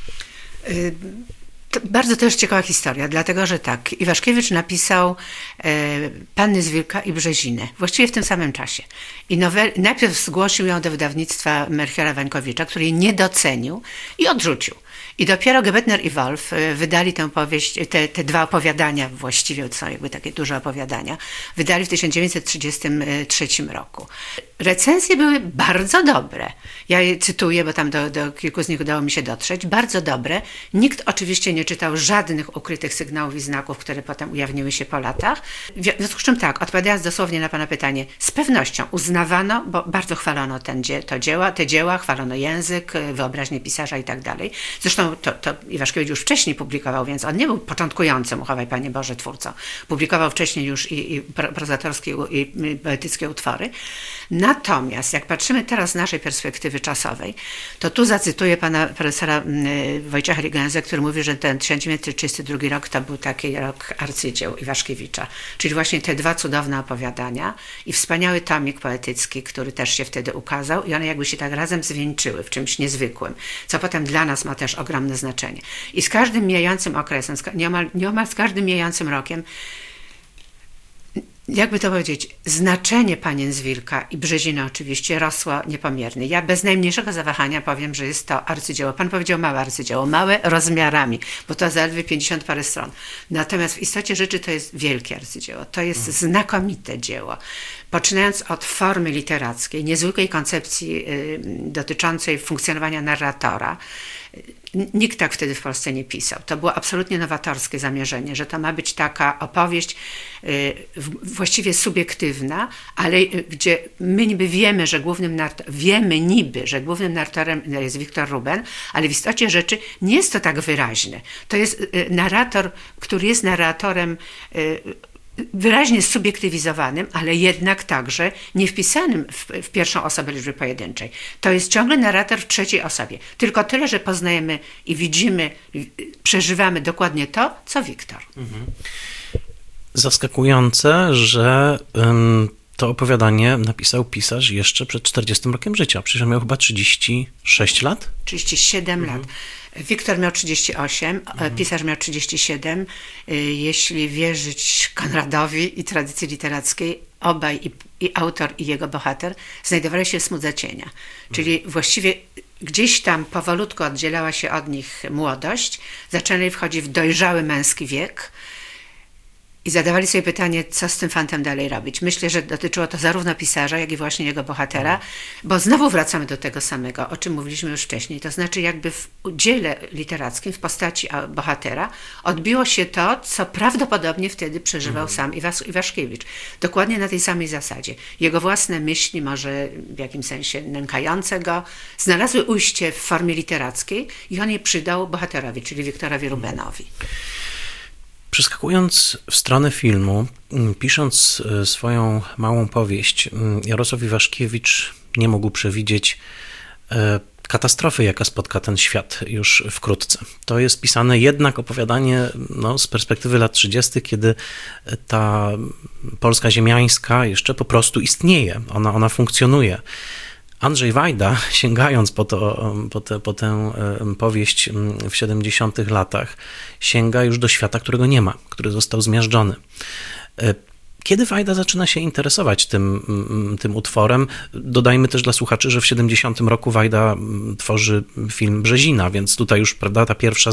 To bardzo też ciekawa historia, dlatego że tak, Iwaszkiewicz napisał Panny z Wilka i Brzezinę, właściwie w tym samym czasie. I najpierw zgłosił ją do wydawnictwa Melchiora Wańkowicza, który jej nie docenił i odrzucił. I dopiero Gebetner i Wolf wydali tę powieść, te dwa opowiadania właściwie, to są jakby takie duże opowiadania, wydali w 1933 roku. Recenzje były bardzo dobre. Ja je cytuję, bo tam do kilku z nich udało mi się dotrzeć. Bardzo dobre. Nikt oczywiście nie czytał żadnych ukrytych sygnałów i znaków, które potem ujawniły się po latach. W związku z czym tak, odpowiadając dosłownie na pana pytanie, z pewnością uznawano, bo bardzo chwalono te dzieła, chwalono język, wyobraźnię pisarza i tak dalej. Zresztą to Iwaszkiewicz już wcześniej publikował, więc on nie był początkującym, uchwałaj Panie Boże, twórcą. Publikował wcześniej już i prozatorskie, i poetyckie utwory. Natomiast jak patrzymy teraz z naszej perspektywy czasowej, to tu zacytuję pana profesora Wojciecha Rigenzę, który mówi, że ten 1932 rok to był taki rok arcydzieł Iwaszkiewicza, czyli właśnie te dwa cudowne opowiadania i wspaniały tomik poetycki, który też się wtedy ukazał i one jakby się tak razem zwieńczyły w czymś niezwykłym, co potem dla nas ma też ogromne znaczenie. I z każdym mijającym okresem, nieomal z każdym mijającym rokiem, jakby to powiedzieć, znaczenie Panien z Wilka i Brzeziny oczywiście rosło niepomiernie. Ja bez najmniejszego zawahania powiem, że jest to arcydzieło. Pan powiedział małe arcydzieło, małe rozmiarami, bo to zaledwie 50 parę stron. Natomiast w istocie rzeczy to jest wielkie arcydzieło. To jest znakomite dzieło. Poczynając od formy literackiej, niezwykłej koncepcji dotyczącej funkcjonowania narratora, nikt tak wtedy w Polsce nie pisał. To było absolutnie nowatorskie zamierzenie, że to ma być taka opowieść właściwie subiektywna, ale gdzie my niby wiemy, że głównym narratorem jest Wiktor Ruben, ale w istocie rzeczy nie jest to tak wyraźne. To jest narrator, który jest narratorem wyraźnie subiektywizowanym, ale jednak także nie wpisanym w pierwszą osobę liczby pojedynczej. To jest ciągle narrator w trzeciej osobie. Tylko tyle, że poznajemy i widzimy, przeżywamy dokładnie to, co Wiktor. Zaskakujące, że to opowiadanie napisał pisarz jeszcze przed 40 rokiem życia. Przecież miał chyba 36 lat? 37 lat. Wiktor miał 38, pisarz miał 37. Jeśli wierzyć Konradowi i tradycji literackiej, obaj, i autor, i jego bohater, znajdowali się w smudze cienia. Czyli właściwie gdzieś tam powolutku oddzielała się od nich młodość, zaczęli wchodzić w dojrzały męski wiek i zadawali sobie pytanie, co z tym fantem dalej robić. Myślę, że dotyczyło to zarówno pisarza, jak i właśnie jego bohatera, bo znowu wracamy do tego samego, o czym mówiliśmy już wcześniej. To znaczy jakby w dziele literackim, w postaci bohatera odbiło się to, co prawdopodobnie wtedy przeżywał sam Iwaszkiewicz. Dokładnie na tej samej zasadzie. Jego własne myśli, może w jakimś sensie nękające go, znalazły ujście w formie literackiej i on je przydał bohaterowi, czyli Wiktorowi Rubenowi. Przeskakując w stronę filmu, pisząc swoją małą powieść, Jarosław Iwaszkiewicz nie mógł przewidzieć katastrofy, jaka spotka ten świat już wkrótce. To jest pisane jednak opowiadanie z perspektywy lat 30., kiedy ta Polska ziemiańska jeszcze po prostu istnieje, ona funkcjonuje. Andrzej Wajda, sięgając po tę powieść w 70 latach, sięga już do świata, którego nie ma, który został zmiażdżony. Kiedy Wajda zaczyna się interesować tym utworem? Dodajmy też dla słuchaczy, że w 70 roku Wajda tworzy film Brzezina, więc tutaj już, prawda, ta pierwsze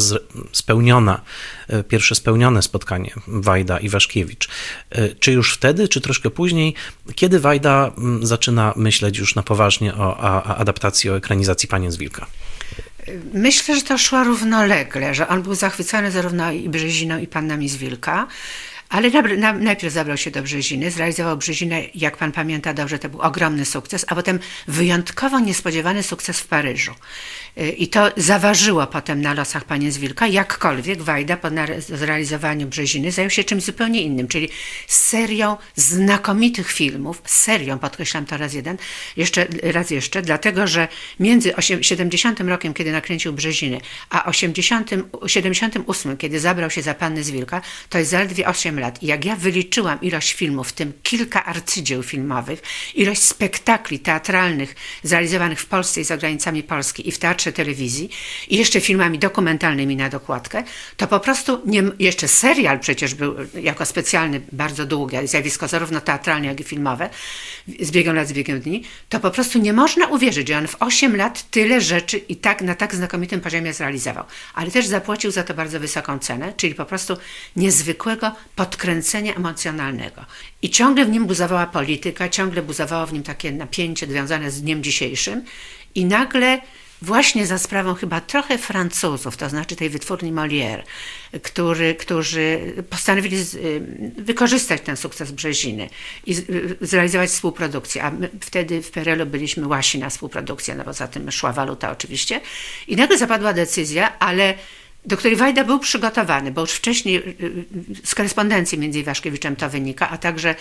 spełnione spotkanie Wajda i Iwaszkiewicz. Czy już wtedy, czy troszkę później, kiedy Wajda zaczyna myśleć już na poważnie o adaptacji, o ekranizacji Panien z Wilka? Myślę, że to szło równolegle, że on był zachwycony zarówno i Brzeziną, i Pannami z Wilka. Ale najpierw zabrał się do Brzeziny, zrealizował Brzezinę, jak pan pamięta dobrze, to był ogromny sukces, a potem wyjątkowo niespodziewany sukces w Paryżu. I to zaważyło potem na losach Panien z Wilka, jakkolwiek Wajda po zrealizowaniu Brzeziny zajął się czymś zupełnie innym, czyli serią znakomitych filmów, podkreślam to raz jeszcze, dlatego, że między 70 rokiem, kiedy nakręcił Brzezinę, a 78, kiedy zabrał się za Panny z Wilka, to jest zaledwie 8 lat. I jak ja wyliczyłam ilość filmów, w tym kilka arcydzieł filmowych, ilość spektakli teatralnych zrealizowanych w Polsce i za granicami Polski i w teatrze telewizji i jeszcze filmami dokumentalnymi na dokładkę, to po prostu jeszcze serial przecież był jako specjalny, bardzo długie zjawisko, zarówno teatralne, jak i filmowe, z biegiem lat, z biegiem dni, to po prostu nie można uwierzyć, że on w 8 lat tyle rzeczy i tak na tak znakomitym poziomie zrealizował. Ale też zapłacił za to bardzo wysoką cenę, czyli po prostu niezwykłego podkręcenia emocjonalnego. I ciągle w nim buzowała polityka, ciągle buzowało w nim takie napięcie związane z dniem dzisiejszym i nagle właśnie za sprawą chyba trochę Francuzów, to znaczy tej wytwórni Molière, którzy postanowili wykorzystać ten sukces Brzeziny i zrealizować współprodukcję, a my wtedy w PRL-u byliśmy łasi na współprodukcję, no bo za tym szła waluta oczywiście. I nagle zapadła decyzja, do której Wajda był przygotowany, bo już wcześniej z korespondencji między Iwaszkiewiczem to wynika, a także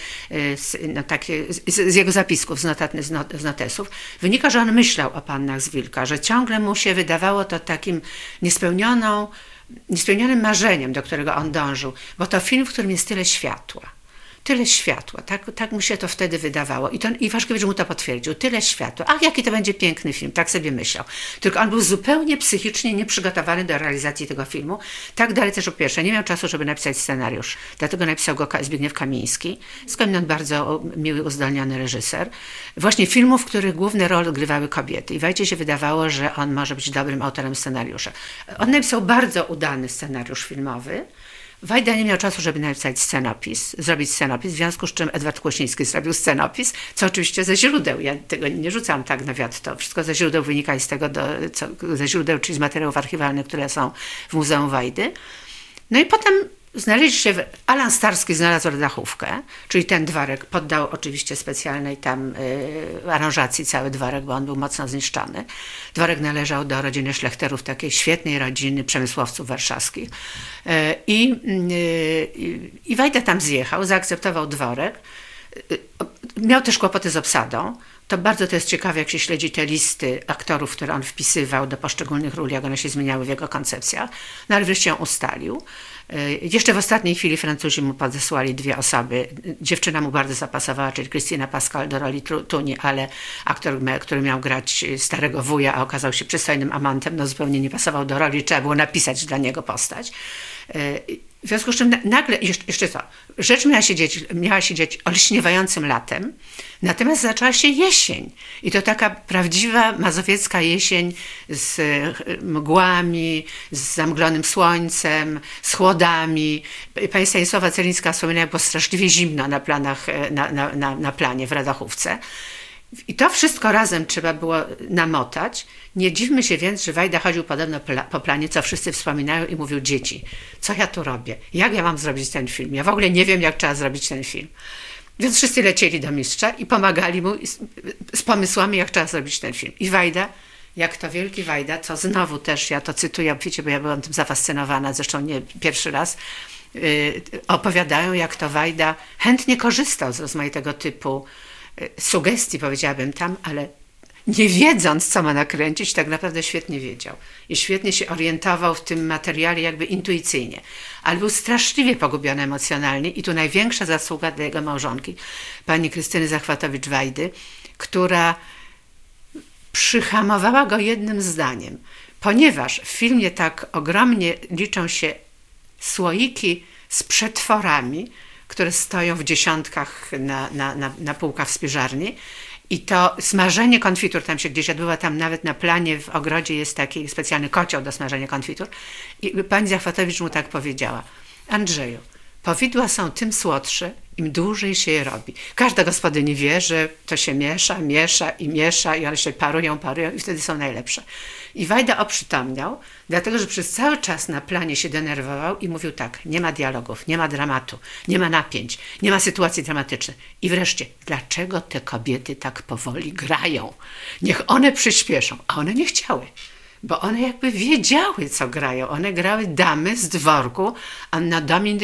z jego zapisków, z notesów, wynika, że on myślał o Pannach z Wilka, że ciągle mu się wydawało to takim niespełnionym marzeniem, do którego on dążył, bo to film, w którym jest tyle światła. Tyle światła, tak mu się to wtedy wydawało. I Iwaszkiewicz mu to potwierdził. Tyle światła. Ach, jaki to będzie piękny film, tak sobie myślał. Tylko on był zupełnie psychicznie nieprzygotowany do realizacji tego filmu. Tak dalej też po pierwsze, nie miał czasu, żeby napisać scenariusz. Dlatego napisał go Zbigniew Kamiński. Skądinąd bardzo miły, uzdolniony reżyser. Właśnie filmów, w których główne role odgrywały kobiety. I Wajdzie się wydawało, że on może być dobrym autorem scenariusza. On napisał bardzo udany scenariusz filmowy. Wajda nie miał czasu, żeby zrobić scenopis, w związku z czym Edward Kłosiński zrobił scenopis, co oczywiście ze źródeł, ja tego nie rzucam tak na wiatr, to wszystko ze źródeł wynika i z tego, ze źródeł, czyli z materiałów archiwalnych, które są w Muzeum Wajdy. No i potem Alan Starski znalazł dachówkę, czyli ten dworek, poddał oczywiście specjalnej tam aranżacji cały dworek, bo on był mocno zniszczony. Dworek należał do rodziny szlechterów, takiej świetnej rodziny przemysłowców warszawskich. I Wajda tam zjechał, zaakceptował dworek. Miał też kłopoty z obsadą. To jest ciekawe, jak się śledzi te listy aktorów, które on wpisywał do poszczególnych ról, jak one się zmieniały w jego koncepcjach. No ale wreszcie ją ustalił. Jeszcze w ostatniej chwili Francuzi mu podesłali 2 osoby. Dziewczyna mu bardzo zapasowała, czyli Christina Pascal do roli Tuni, ale aktor, który miał grać starego wuja, a okazał się przystojnym amantem, no zupełnie nie pasował do roli. Trzeba było napisać dla niego postać. W związku z czym nagle, jeszcze co, rzecz miała się dziać olśniewającym latem, natomiast zaczęła się jesień. I to taka prawdziwa mazowiecka jesień z mgłami, z zamglonym słońcem, z chłodami. Pani Stanisława Celińska wspominała, było straszliwie zimno na planach, na planie w Radachówce. I to wszystko razem trzeba było namotać. Nie dziwmy się więc, że Wajda chodził podobno po planie, co wszyscy wspominają, i mówił: dzieci, co ja tu robię? Jak ja mam zrobić ten film? Ja w ogóle nie wiem, jak trzeba zrobić ten film. Więc wszyscy lecieli do mistrza i pomagali mu z pomysłami, jak trzeba zrobić ten film. I Wajda, jak to wielki Wajda, co znowu też, ja to cytuję, wiecie, bo ja byłam tym zafascynowana, zresztą nie pierwszy raz, opowiadają, jak to Wajda chętnie korzystał z rozmaitego typu sugestii, powiedziałabym tam, ale nie wiedząc, co ma nakręcić, tak naprawdę świetnie wiedział. I świetnie się orientował w tym materiale jakby intuicyjnie. Ale był straszliwie pogubiony emocjonalnie i tu największa zasługa dla jego małżonki, pani Krystyny Zachwatowicz-Wajdy, która przyhamowała go jednym zdaniem. Ponieważ w filmie tak ogromnie liczą się słoiki z przetworami, które stoją w dziesiątkach na półkach w spiżarni. I to smażenie konfitur tam się gdzieś odbywa, tam nawet na planie w ogrodzie jest taki specjalny kocioł do smażenia konfitur. I pani Zachwatowicz mu tak powiedziała: Andrzeju, powidła są tym słodsze, im dłużej się je robi. Każda gospodyni wie, że to się miesza i one się parują i wtedy są najlepsze. I Wajda oprzytomniał, dlatego że przez cały czas na planie się denerwował i mówił tak: nie ma dialogów, nie ma dramatu, nie ma napięć, nie ma sytuacji dramatycznych. I wreszcie, dlaczego te kobiety tak powoli grają? Niech one przyspieszą. A one nie chciały, bo one jakby wiedziały, co grają. One grały damy z dworku Anno Domini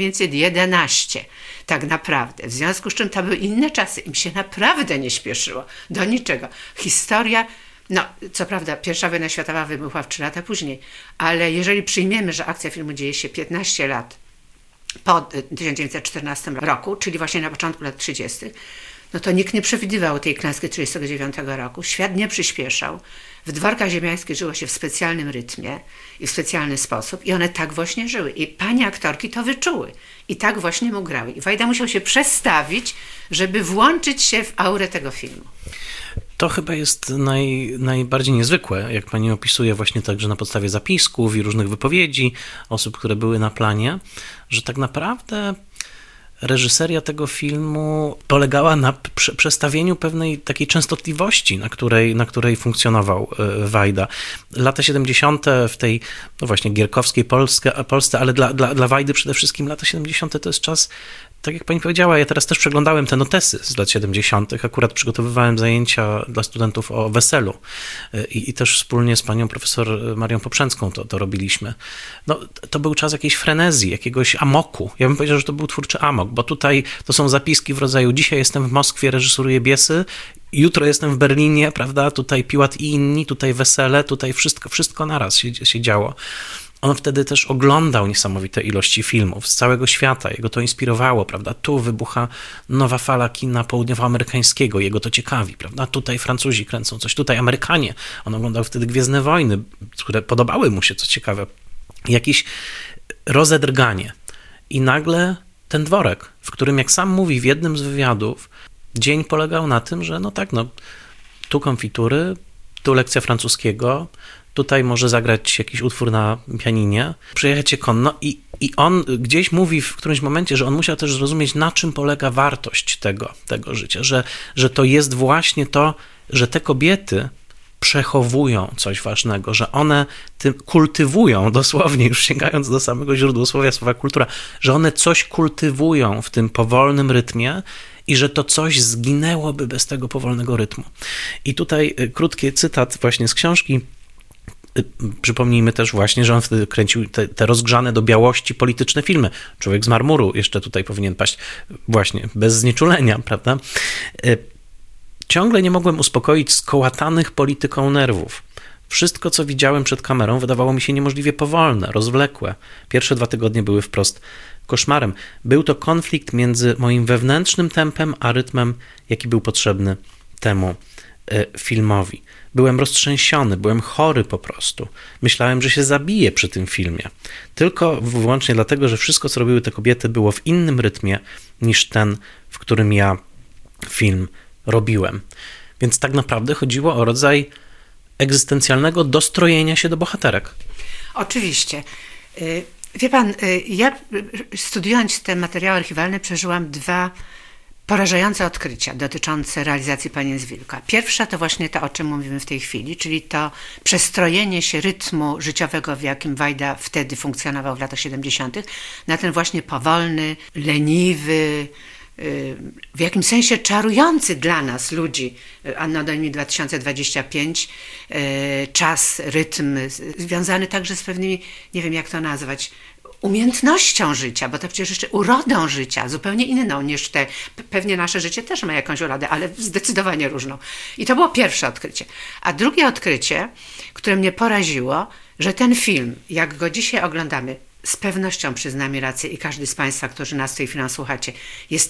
1911. Tak naprawdę. W związku z czym to były inne czasy. Im się naprawdę nie śpieszyło. Do niczego. Historia, no co prawda pierwsza wojna światowa wybuchła w 3 lata później, ale jeżeli przyjmiemy, że akcja filmu dzieje się 15 lat po 1914 roku, czyli właśnie na początku lat 30., no to nikt nie przewidywał tej klęski 1939 roku. Świat nie przyspieszał. W dworkach ziemiańskich żyło się w specjalnym rytmie i w specjalny sposób i one tak właśnie żyły. I panie aktorki to wyczuły i tak właśnie mu grały. I Wajda musiał się przestawić, żeby włączyć się w aurę tego filmu. To chyba jest najbardziej niezwykłe, jak pani opisuje właśnie tak, że na podstawie zapisków i różnych wypowiedzi osób, które były na planie, że tak naprawdę reżyseria tego filmu polegała na przestawieniu pewnej takiej częstotliwości, na której funkcjonował Wajda. Lata 70. w tej, no właśnie, gierkowskiej Polsce, ale dla Wajdy przede wszystkim lata 70. to jest czas, tak jak pani powiedziała, ja teraz też przeglądałem te notesy z lat 70. Akurat przygotowywałem zajęcia dla studentów o weselu i też wspólnie z panią profesor Marią Poprzęcką to robiliśmy. No, to był czas jakiejś frenezji, jakiegoś amoku. Ja bym powiedział, że to był twórczy amok, bo tutaj to są zapiski w rodzaju: dzisiaj jestem w Moskwie, reżyseruję Biesy, jutro jestem w Berlinie, prawda, tutaj Piłat i inni, tutaj wesele, tutaj wszystko naraz się działo. On wtedy też oglądał niesamowite ilości filmów z całego świata, jego to inspirowało, prawda? Tu wybucha nowa fala kina południowoamerykańskiego, jego to ciekawi, prawda? Tutaj Francuzi kręcą coś, tutaj Amerykanie. On oglądał wtedy Gwiezdne Wojny, które podobały mu się, co ciekawe. Jakieś rozedrganie. I nagle ten dworek, w którym, jak sam mówi w jednym z wywiadów, dzień polegał na tym, że tu konfitury, tu lekcja francuskiego, tutaj może zagrać jakiś utwór na pianinie, przyjechać się konno i on gdzieś mówi w którymś momencie, że on musiał też zrozumieć, na czym polega wartość tego życia, że to jest właśnie to, że te kobiety przechowują coś ważnego, że one tym kultywują, dosłownie już sięgając do samego źródłosłowia słowa kultura, że one coś kultywują w tym powolnym rytmie i że to coś zginęłoby bez tego powolnego rytmu. I tutaj krótki cytat właśnie z książki Przypomnijmy też właśnie, że on wtedy kręcił te rozgrzane do białości polityczne filmy. Człowiek z marmuru jeszcze tutaj powinien paść właśnie, bez znieczulenia, prawda? Ciągle nie mogłem uspokoić skołatanych polityką nerwów. Wszystko, co widziałem przed kamerą, wydawało mi się niemożliwie powolne, rozwlekłe. Pierwsze 2 tygodnie były wprost koszmarem. Był to konflikt między moim wewnętrznym tempem, a rytmem, jaki był potrzebny temu filmowi. Byłem roztrzęsiony, byłem chory po prostu. Myślałem, że się zabiję przy tym filmie. Tylko wyłącznie dlatego, że wszystko, co robiły te kobiety, było w innym rytmie niż ten, w którym ja film robiłem. Więc tak naprawdę chodziło o rodzaj egzystencjalnego dostrojenia się do bohaterek. Oczywiście. Wie pan, ja studiując te materiały archiwalne przeżyłam 2 porażające odkrycia dotyczące realizacji Panien z Wilka. Pierwsza to właśnie to, o czym mówimy w tej chwili, czyli to przestrojenie się rytmu życiowego, w jakim Wajda wtedy funkcjonował w latach 70., na ten właśnie powolny, leniwy, w jakimś sensie czarujący dla nas, ludzi, Anno Domini 2025, czas, rytm, związany także z pewnymi, nie wiem jak to nazwać, umiejętnością życia, bo to przecież jeszcze urodą życia, zupełnie inną niż te, pewnie nasze życie też ma jakąś urodę, ale zdecydowanie różną. I to było pierwsze odkrycie. A drugie odkrycie, które mnie poraziło, że ten film, jak go dzisiaj oglądamy, z pewnością przyzna mi rację i każdy z Państwa, którzy nas w tej chwili słuchacie, jest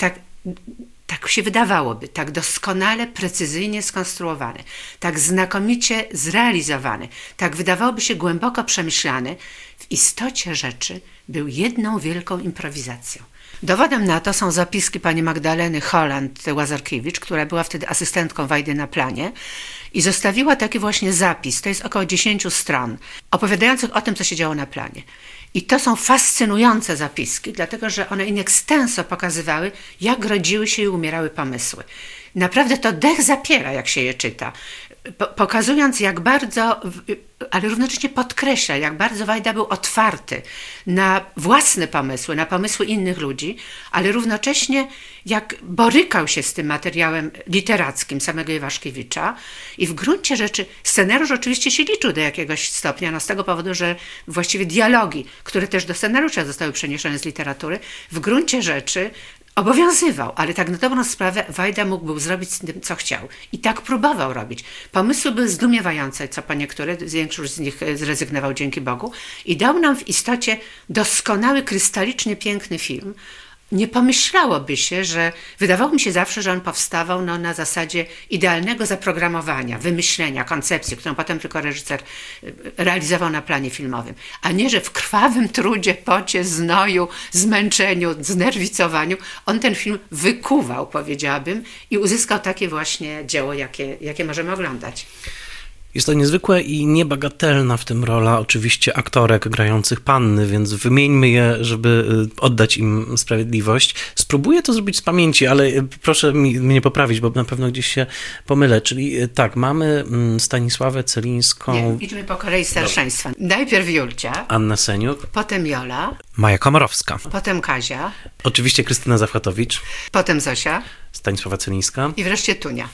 tak się wydawałoby, tak doskonale, precyzyjnie skonstruowany, tak znakomicie zrealizowany, tak wydawałoby się głęboko przemyślany, w istocie rzeczy był jedną wielką improwizacją. Dowodem na to są zapiski pani Magdaleny Holland-Łazarkiewicz, która była wtedy asystentką Wajdy na planie i zostawiła taki właśnie zapis, to jest około 10 stron, opowiadających o tym, co się działo na planie. I to są fascynujące zapiski, dlatego że one in extenso pokazywały, jak rodziły się i umierały pomysły. Naprawdę to dech zapiera, jak się je czyta, pokazując jak bardzo, ale równocześnie podkreśla, jak bardzo Wajda był otwarty na własne pomysły, na pomysły innych ludzi, ale równocześnie jak borykał się z tym materiałem literackim samego Iwaszkiewicza i w gruncie rzeczy scenariusz oczywiście się liczył do jakiegoś stopnia, no z tego powodu, że właściwie dialogi, które też do scenariusza zostały przeniesione z literatury, w gruncie rzeczy obowiązywał, ale tak na dobrą sprawę Wajda mógł był zrobić z tym, co chciał. I tak próbował robić. Pomysły były zdumiewające, co po niektóre, większość z nich zrezygnował dzięki Bogu i dał nam w istocie doskonały, krystalicznie piękny film. Nie pomyślałoby się, że wydawało mi się zawsze, że on powstawał na zasadzie idealnego zaprogramowania, wymyślenia, koncepcji, którą potem tylko reżyser realizował na planie filmowym, a nie, że w krwawym trudzie, pocie, znoju, zmęczeniu, znerwicowaniu on ten film wykuwał, powiedziałabym, i uzyskał takie właśnie dzieło, jakie możemy oglądać. Jest to niezwykłe i niebagatelna w tym rola oczywiście aktorek grających panny, więc wymieńmy je, żeby oddać im sprawiedliwość. Spróbuję to zrobić z pamięci, ale proszę mnie poprawić, bo na pewno gdzieś się pomylę. Czyli tak, mamy Stanisławę Celińską. Nie, idźmy po kolei starszeństwa. Najpierw Julcia. Annę Seniuk. Potem Jola. Maja Komorowska. Potem Kazia. Oczywiście Krystyna Zawchwatowicz. Potem Zosia. Stanisława Celińska. I wreszcie Tunia.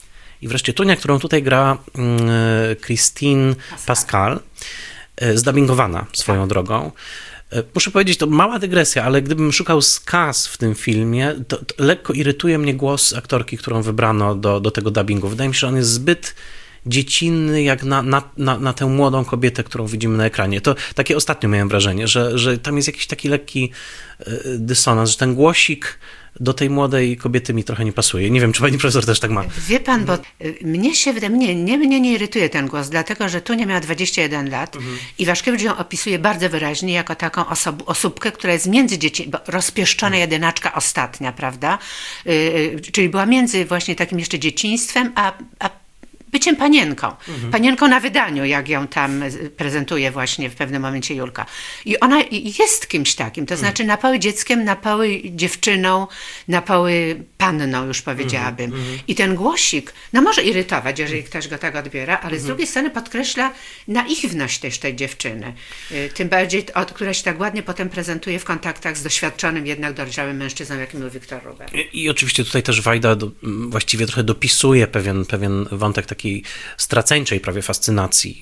I wreszcie Tunia, którą tutaj gra Christine Pascal, zdubbingowana swoją drogą. Muszę powiedzieć, to mała dygresja, ale gdybym szukał skaz w tym filmie, to lekko irytuje mnie głos aktorki, którą wybrano do tego dubbingu. Wydaje mi się, że on jest zbyt dziecinny jak na tę młodą kobietę, którą widzimy na ekranie. To takie ostatnio miałem wrażenie, że tam jest jakiś taki lekki dysonans, że ten głosik do tej młodej kobiety mi trochę nie pasuje. Nie wiem, czy pani profesor też tak ma. Wie pan, bo mnie się wydaje, mnie nie irytuje ten głos, dlatego, że Tunia miała 21 lat i Waszkiewicz ją opisuje bardzo wyraźnie jako taką osóbkę, która jest między dzieci, bo rozpieszczona jedynaczka ostatnia, prawda? Czyli była między właśnie takim jeszcze dzieciństwem, a byciem panienką. Panienką na wydaniu, jak ją tam prezentuje właśnie w pewnym momencie Julka. I ona jest kimś takim, to znaczy na poły dzieckiem, na poły dziewczyną, na poły panną, już powiedziałabym. I ten głosik, no może irytować, jeżeli ktoś go tak odbiera, ale z drugiej strony podkreśla naiwność też tej dziewczyny. Tym bardziej, która się tak ładnie potem prezentuje w kontaktach z doświadczonym, jednak dojrzałym mężczyzną, jakim był Victor Ruben. I oczywiście tutaj też Wajda właściwie trochę dopisuje pewien wątek takiej straceńczej prawie fascynacji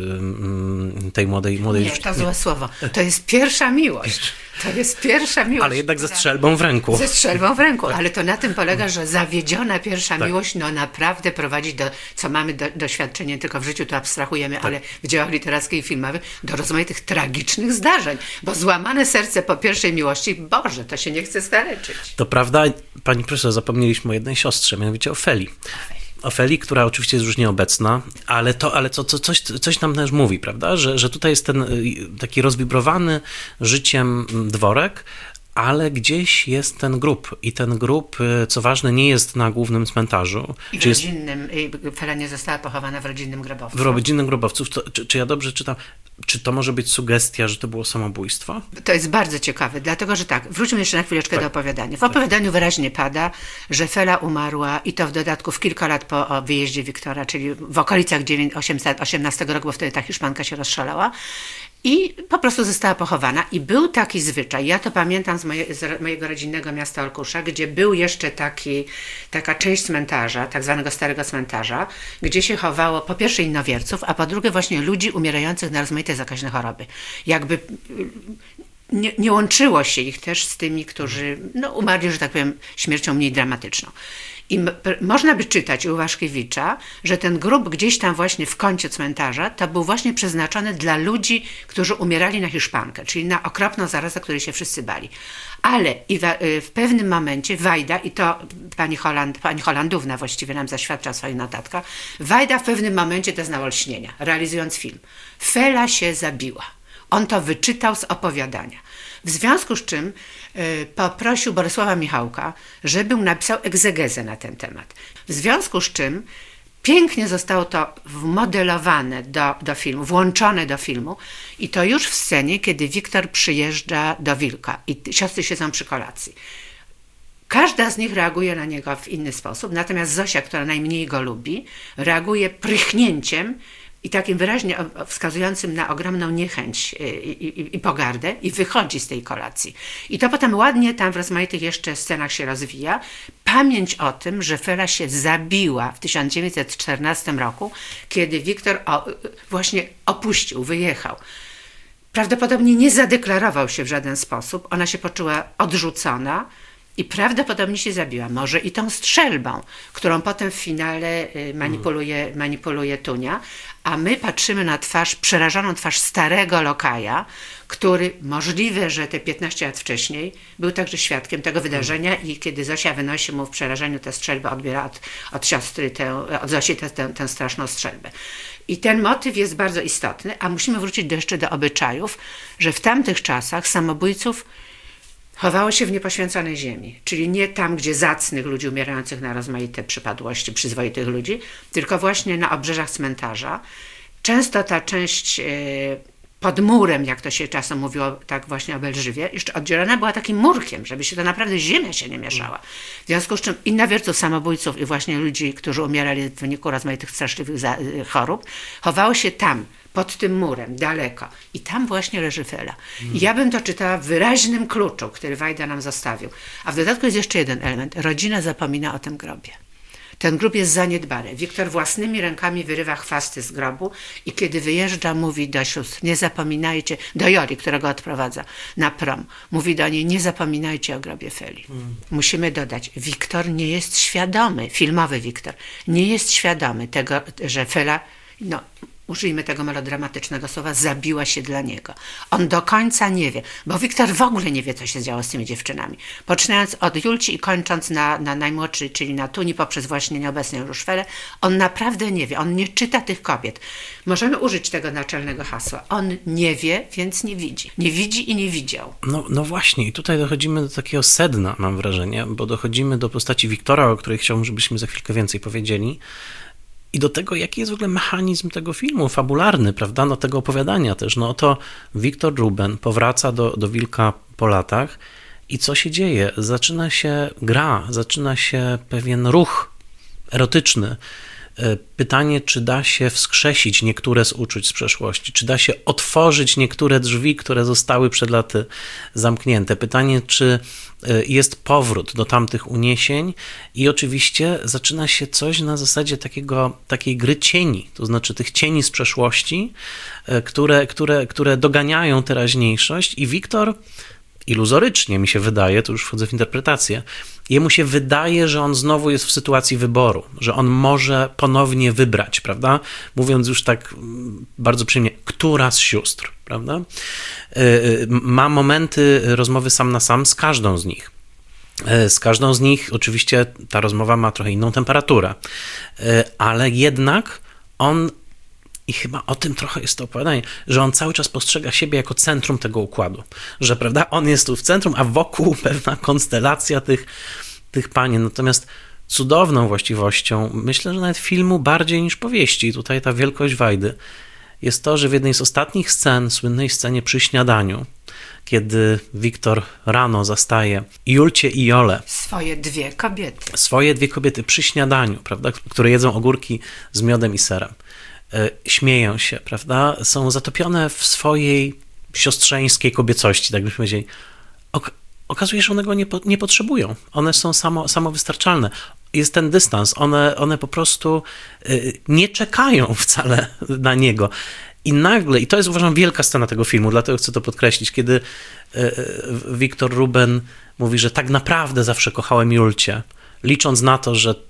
tej młodej Nie, to złe słowo. To jest pierwsza miłość. To jest pierwsza miłość. Ale jednak ze strzelbą w ręku. Ze strzelbą w ręku, ale to na tym polega, że zawiedziona pierwsza miłość, no naprawdę prowadzi do, co mamy doświadczenie tylko w życiu, to abstrahujemy, ale w dziełach literackich i filmowych, do rozmaitych tragicznych zdarzeń, bo złamane serce po pierwszej miłości, Boże, to się nie chce skaleczyć. To prawda, pani profesor, zapomnieliśmy o jednej siostrze, mianowicie Ofeli, która oczywiście jest już nieobecna, ale coś nam też mówi, prawda, że tutaj jest ten taki rozwibrowany życiem dworek, ale gdzieś jest ten grób i ten grób, co ważne, nie jest na głównym cmentarzu. I rodzinnym, Fela nie została pochowana w rodzinnym grobowcu. W rodzinnym grobowcu. Czy ja dobrze czytam? Czy to może być sugestia, że to było samobójstwo? To jest bardzo ciekawe, dlatego że tak, wróćmy jeszcze na chwileczkę do opowiadania. W opowiadaniu wyraźnie pada, że Fela umarła i to w dodatku w kilka lat po wyjeździe Wiktora, czyli w okolicach 1818 roku, bo wtedy ta Hiszpanka się rozszalała. I po prostu została pochowana. I był taki zwyczaj, ja to pamiętam z mojego rodzinnego miasta Olkusza, gdzie był jeszcze taka część cmentarza, tak zwanego starego cmentarza, gdzie się chowało po pierwsze innowierców, a po drugie właśnie ludzi umierających na rozmaite zakaźne choroby. Jakby nie łączyło się ich też z tymi, którzy umarli, że tak powiem, śmiercią mniej dramatyczną. I można by czytać u Waszkiewicza, że ten grób gdzieś tam właśnie w kącie cmentarza to był właśnie przeznaczony dla ludzi, którzy umierali na Hiszpankę, czyli na okropną zarazę, której się wszyscy bali. Ale w pewnym momencie Wajda, i to pani Hollandówna właściwie nam zaświadcza w swoich notatkach, Wajda w pewnym momencie doznał olśnienia, realizując film. Fela się zabiła. On to wyczytał z opowiadania. W związku z czym poprosił Bolesława Michałka, żeby napisał egzegezę na ten temat. W związku z czym pięknie zostało to wmodelowane do filmu, włączone do filmu i to już w scenie, kiedy Wiktor przyjeżdża do Wilka i siostry siedzą przy kolacji. Każda z nich reaguje na niego w inny sposób, natomiast Zosia, która najmniej go lubi, reaguje prychnięciem i takim wyraźnie wskazującym na ogromną niechęć i pogardę i wychodzi z tej kolacji. I to potem ładnie tam w rozmaitych jeszcze scenach się rozwija. Pamięć o tym, że Fela się zabiła w 1914 roku, kiedy Wiktor właśnie opuścił, wyjechał. Prawdopodobnie nie zadeklarował się w żaden sposób. Ona się poczuła odrzucona i prawdopodobnie się zabiła. Może i tą strzelbą, którą potem w finale manipuluje Tunia, a my patrzymy na przerażoną twarz starego lokaja, który możliwe, że te 15 lat wcześniej był także świadkiem tego wydarzenia i kiedy Zosia wynosi mu w przerażeniu tę strzelbę, odbiera od siostry, od Zosi tę straszną strzelbę. I ten motyw jest bardzo istotny, a musimy wrócić jeszcze do obyczajów, że w tamtych czasach samobójców chowało się w niepoświęconej ziemi, czyli nie tam, gdzie zacnych ludzi umierających na rozmaite przypadłości, przyzwoitych ludzi, tylko właśnie na obrzeżach cmentarza. Często ta część pod murem, jak to się czasem mówiło tak właśnie obelżywie, jeszcze oddzielona była takim murkiem, żeby się to naprawdę ziemia się nie mieszała. W związku z czym innowierców, samobójców i właśnie ludzi, którzy umierali w wyniku rozmaitych straszliwych chorób, chowało się tam, pod tym murem, daleko. I tam właśnie leży Fela. I ja bym to czytała w wyraźnym kluczu, który Wajda nam zostawił. A w dodatku jest jeszcze jeden element. Rodzina zapomina o tym grobie. Ten grób jest zaniedbany. Wiktor własnymi rękami wyrywa chwasty z grobu i kiedy wyjeżdża, mówi do sióstr, nie zapominajcie, do Joli, którego odprowadza na prom, mówi do niej, nie zapominajcie o grobie Feli. Musimy dodać, Wiktor nie jest świadomy, filmowy Wiktor, nie jest świadomy tego, że Fela, użyjmy tego melodramatycznego słowa, zabiła się dla niego. On do końca nie wie, bo Wiktor w ogóle nie wie, co się działo z tymi dziewczynami. Poczynając od Julci i kończąc na najmłodszej, czyli na Tuni, poprzez właśnie nieobecną już Felę, on naprawdę nie wie, on nie czyta tych kobiet. Możemy użyć tego naczelnego hasła. On nie wie, więc nie widzi. Nie widzi i nie widział. No właśnie, i tutaj dochodzimy do takiego sedna, mam wrażenie, bo dochodzimy do postaci Wiktora, o której chciałbym, żebyśmy za chwilkę więcej powiedzieli. I do tego, jaki jest w ogóle mechanizm tego filmu, fabularny, prawda, tego opowiadania też. Oto Victor Ruben powraca do Wilka po latach I co się dzieje? Zaczyna się gra, zaczyna się pewien ruch erotyczny. Pytanie, czy da się wskrzesić niektóre z uczuć z przeszłości, czy da się otworzyć niektóre drzwi, które zostały przed laty zamknięte. Pytanie, czy jest powrót do tamtych uniesień i oczywiście zaczyna się coś na zasadzie takiej gry cieni, to znaczy tych cieni z przeszłości, które doganiają teraźniejszość i Wiktor iluzorycznie mi się wydaje, to już wchodzę w interpretację, jemu się wydaje, że on znowu jest w sytuacji wyboru, że on może ponownie wybrać, prawda? Mówiąc już tak bardzo przyjemnie, która z sióstr, prawda? Ma momenty rozmowy sam na sam z każdą z nich. Z każdą z nich oczywiście ta rozmowa ma trochę inną temperaturę, ale jednak on, i chyba o tym trochę jest to opowiadanie, że on cały czas postrzega siebie jako centrum tego układu, że prawda, on jest tu w centrum, a wokół pewna konstelacja tych panien. Natomiast cudowną właściwością, myślę, że nawet filmu bardziej niż powieści, tutaj ta wielkość Wajdy, jest to, że w jednej z ostatnich scen, słynnej scenie przy śniadaniu, kiedy Wiktor rano zastaje Julcię i Jolę. Swoje dwie kobiety przy śniadaniu, prawda, które jedzą ogórki z miodem i serem. Śmieją się, prawda, są zatopione w swojej siostrzeńskiej kobiecości, tak byśmy powiedzieli. Okazuje się, że one go nie potrzebują. One są samowystarczalne. Jest ten dystans. One po prostu nie czekają wcale na niego. I nagle, i to jest uważam wielka scena tego filmu, dlatego chcę to podkreślić, kiedy Wiktor Ruben mówi, że tak naprawdę zawsze kochałem Julcię, licząc na to, że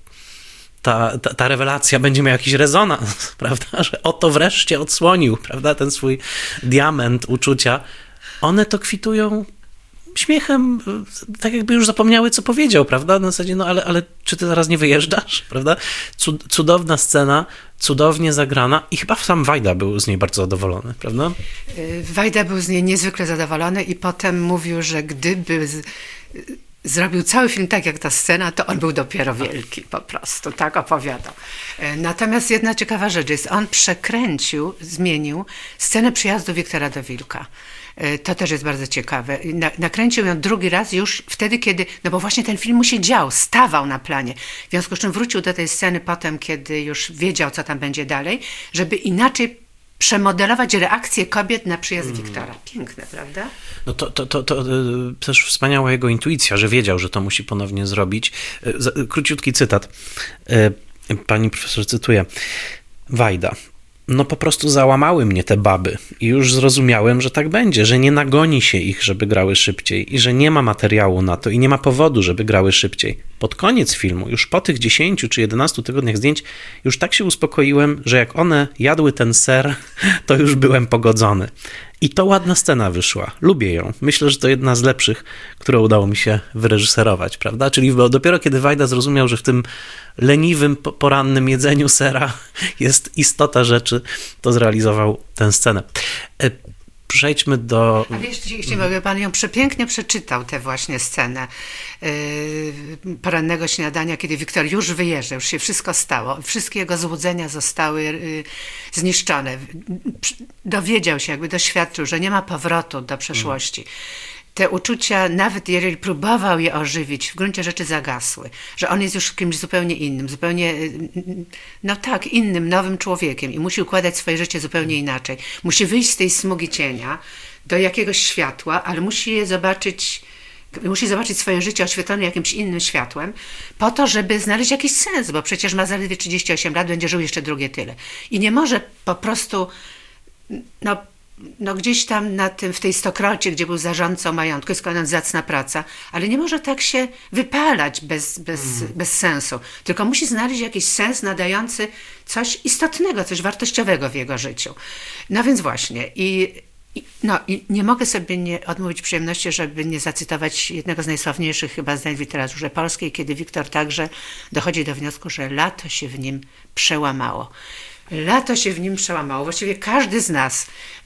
ta rewelacja będzie miała jakiś rezonans, prawda, że oto wreszcie odsłonił, prawda, ten swój diament uczucia. One to kwitują śmiechem, tak jakby już zapomniały, co powiedział, prawda, na zasadzie, no ale czy ty zaraz nie wyjeżdżasz, prawda? Cudowna scena, cudownie zagrana i chyba sam Wajda był z niej bardzo zadowolony, prawda? Wajda był z niej niezwykle zadowolony i potem mówił, że gdyby zrobił cały film tak jak ta scena, to on był dopiero wielki po prostu, tak opowiadał. Natomiast jedna ciekawa rzecz jest, on zmienił scenę przyjazdu Wiktora do Wilka. To też jest bardzo ciekawe. Nakręcił ją drugi raz już wtedy, kiedy, no bo właśnie ten film mu się dział, stawał na planie. W związku z czym wrócił do tej sceny potem, kiedy już wiedział, co tam będzie dalej, żeby inaczej przemodelować reakcję kobiet na przyjazd Wiktora. Piękne, prawda? No to też wspaniała jego intuicja, że wiedział, że to musi ponownie zrobić. Króciutki cytat. Pani profesor cytuje. Wajda. No po prostu załamały mnie te baby i już zrozumiałem, że tak będzie, że nie nagoni się ich, żeby grały szybciej i że nie ma materiału na to i nie ma powodu, żeby grały szybciej. Pod koniec filmu, już po tych 10 czy 11 tygodniach zdjęć, już tak się uspokoiłem, że jak one jadły ten ser, to już byłem pogodzony. I to ładna scena wyszła. Lubię ją. Myślę, że to jedna z lepszych, które udało mi się wyreżyserować, prawda? Czyli dopiero kiedy Wajda zrozumiał, że w tym leniwym, porannym jedzeniu sera jest istota rzeczy, to zrealizował tę scenę. Przejdźmy do... Ale jeśli mogę, pan ją przepięknie przeczytał, tę właśnie scenę porannego śniadania, kiedy Wiktor już wyjeżdżał, już się wszystko stało, wszystkie jego złudzenia zostały zniszczone. Dowiedział się, jakby doświadczył, że nie ma powrotu do przeszłości. Te uczucia, nawet jeżeli próbował je ożywić, w gruncie rzeczy zagasły, że on jest już kimś zupełnie innym, zupełnie, no tak, innym, nowym człowiekiem i musi układać swoje życie zupełnie inaczej. Musi wyjść z tej smugi cienia do jakiegoś światła, ale musi zobaczyć swoje życie oświetlone jakimś innym światłem, po to, żeby znaleźć jakiś sens, bo przecież ma zaledwie 38 lat, będzie żył jeszcze drugie tyle. I nie może po prostu, no gdzieś tam w tej Stokrocie, gdzie był zarządcą majątku, jest skądś zacna praca, ale nie może tak się wypalać bez sensu, tylko musi znaleźć jakiś sens nadający coś istotnego, coś wartościowego w jego życiu. No więc właśnie i nie mogę sobie nie odmówić przyjemności, żeby nie zacytować jednego z najsławniejszych chyba zdań w literaturze polskiej, kiedy Wiktor także dochodzi do wniosku, że lato się w nim przełamało. Lato się w nim przełamało. Właściwie każdy z nas,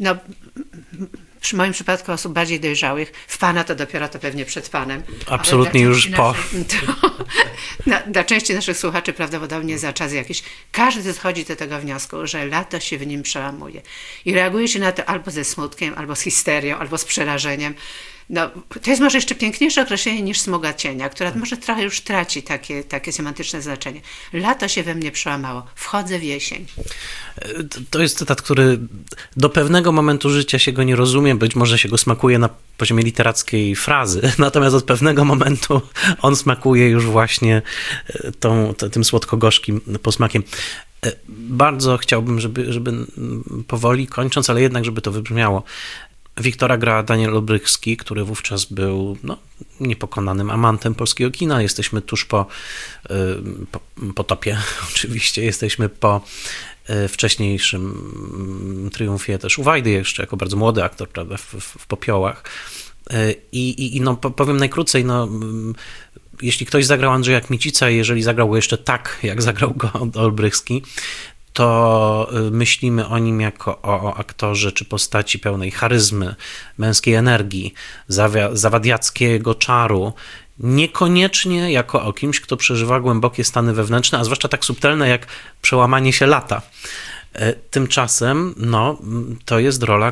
w moim przypadku osób bardziej dojrzałych, w Pana to dopiero to pewnie przed Panem. Absolutnie już po. Dla części naszych słuchaczy prawdopodobnie za czas jakiś. Każdy dochodzi do tego wniosku, że lato się w nim przełamuje. I reaguje się na to albo ze smutkiem, albo z histerią, albo z przerażeniem. No, to jest może jeszcze piękniejsze określenie niż smuga cienia, która może trochę już traci takie semantyczne znaczenie. Lato się we mnie przełamało, wchodzę w jesień. To jest cytat, który do pewnego momentu życia się go nie rozumie, być może się go smakuje na poziomie literackiej frazy, natomiast od pewnego momentu on smakuje już właśnie tym słodko-gorzkim posmakiem. Bardzo chciałbym, żeby powoli kończąc, ale jednak żeby to wybrzmiało. Wiktora gra Daniel Olbrychski, który wówczas był niepokonanym amantem polskiego kina. Jesteśmy tuż po Potopie, oczywiście. Jesteśmy po wcześniejszym triumfie też u Wajdy jeszcze, jako bardzo młody aktor, prawda, w Popiołach. I powiem najkrócej, jeśli ktoś zagrał Andrzeja Kmicica i jeżeli zagrał go jeszcze tak, jak zagrał go Olbrychski, to myślimy o nim jako o aktorze czy postaci pełnej charyzmy, męskiej energii, zawadiackiego czaru, niekoniecznie jako o kimś, kto przeżywa głębokie stany wewnętrzne, a zwłaszcza tak subtelne jak przełamanie się lata. Tymczasem to jest rola,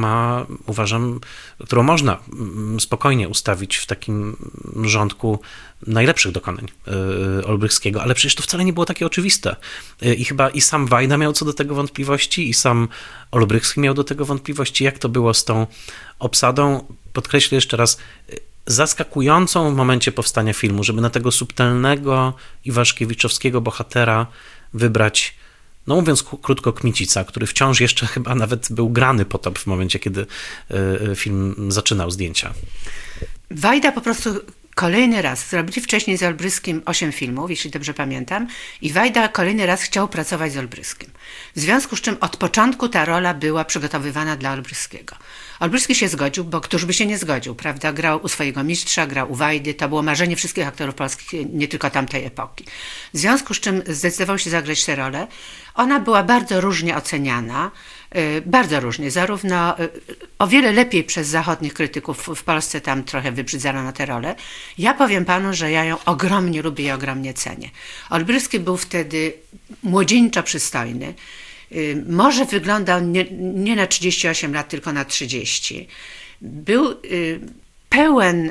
uważam, którą można spokojnie ustawić w takim rządku najlepszych dokonań Olbrychskiego, ale przecież to wcale nie było takie oczywiste. I chyba i sam Wajda miał co do tego wątpliwości, i sam Olbrychski miał do tego wątpliwości, jak to było z tą obsadą. Podkreślę jeszcze raz, zaskakującą w momencie powstania filmu, żeby na tego subtelnego iwaszkiewiczowskiego bohatera wybrać, mówiąc krótko, Kmicica, który wciąż jeszcze chyba nawet był grany Potop w momencie, kiedy film zaczynał zdjęcia. Wajda po prostu kolejny raz, zrobili wcześniej z Olbryskim 8 filmów, jeśli dobrze pamiętam, i Wajda kolejny raz chciał pracować z Olbryskim. W związku z czym od początku ta rola była przygotowywana dla Olbryskiego. Olbryski się zgodził, bo któż by się nie zgodził, prawda? Grał u swojego mistrza, grał u Wajdy, to było marzenie wszystkich aktorów polskich, nie tylko tamtej epoki. W związku z czym zdecydował się zagrać tę rolę. Ona była bardzo różnie oceniana, bardzo różnie, zarówno o wiele lepiej przez zachodnich krytyków, w Polsce tam trochę wybrzydzano na tę rolę. Ja powiem panu, że ja ją ogromnie lubię i ogromnie cenię. Olbryski był wtedy młodzieńczo przystojny. Może wyglądał nie na 38 lat, tylko na 30. Był pełen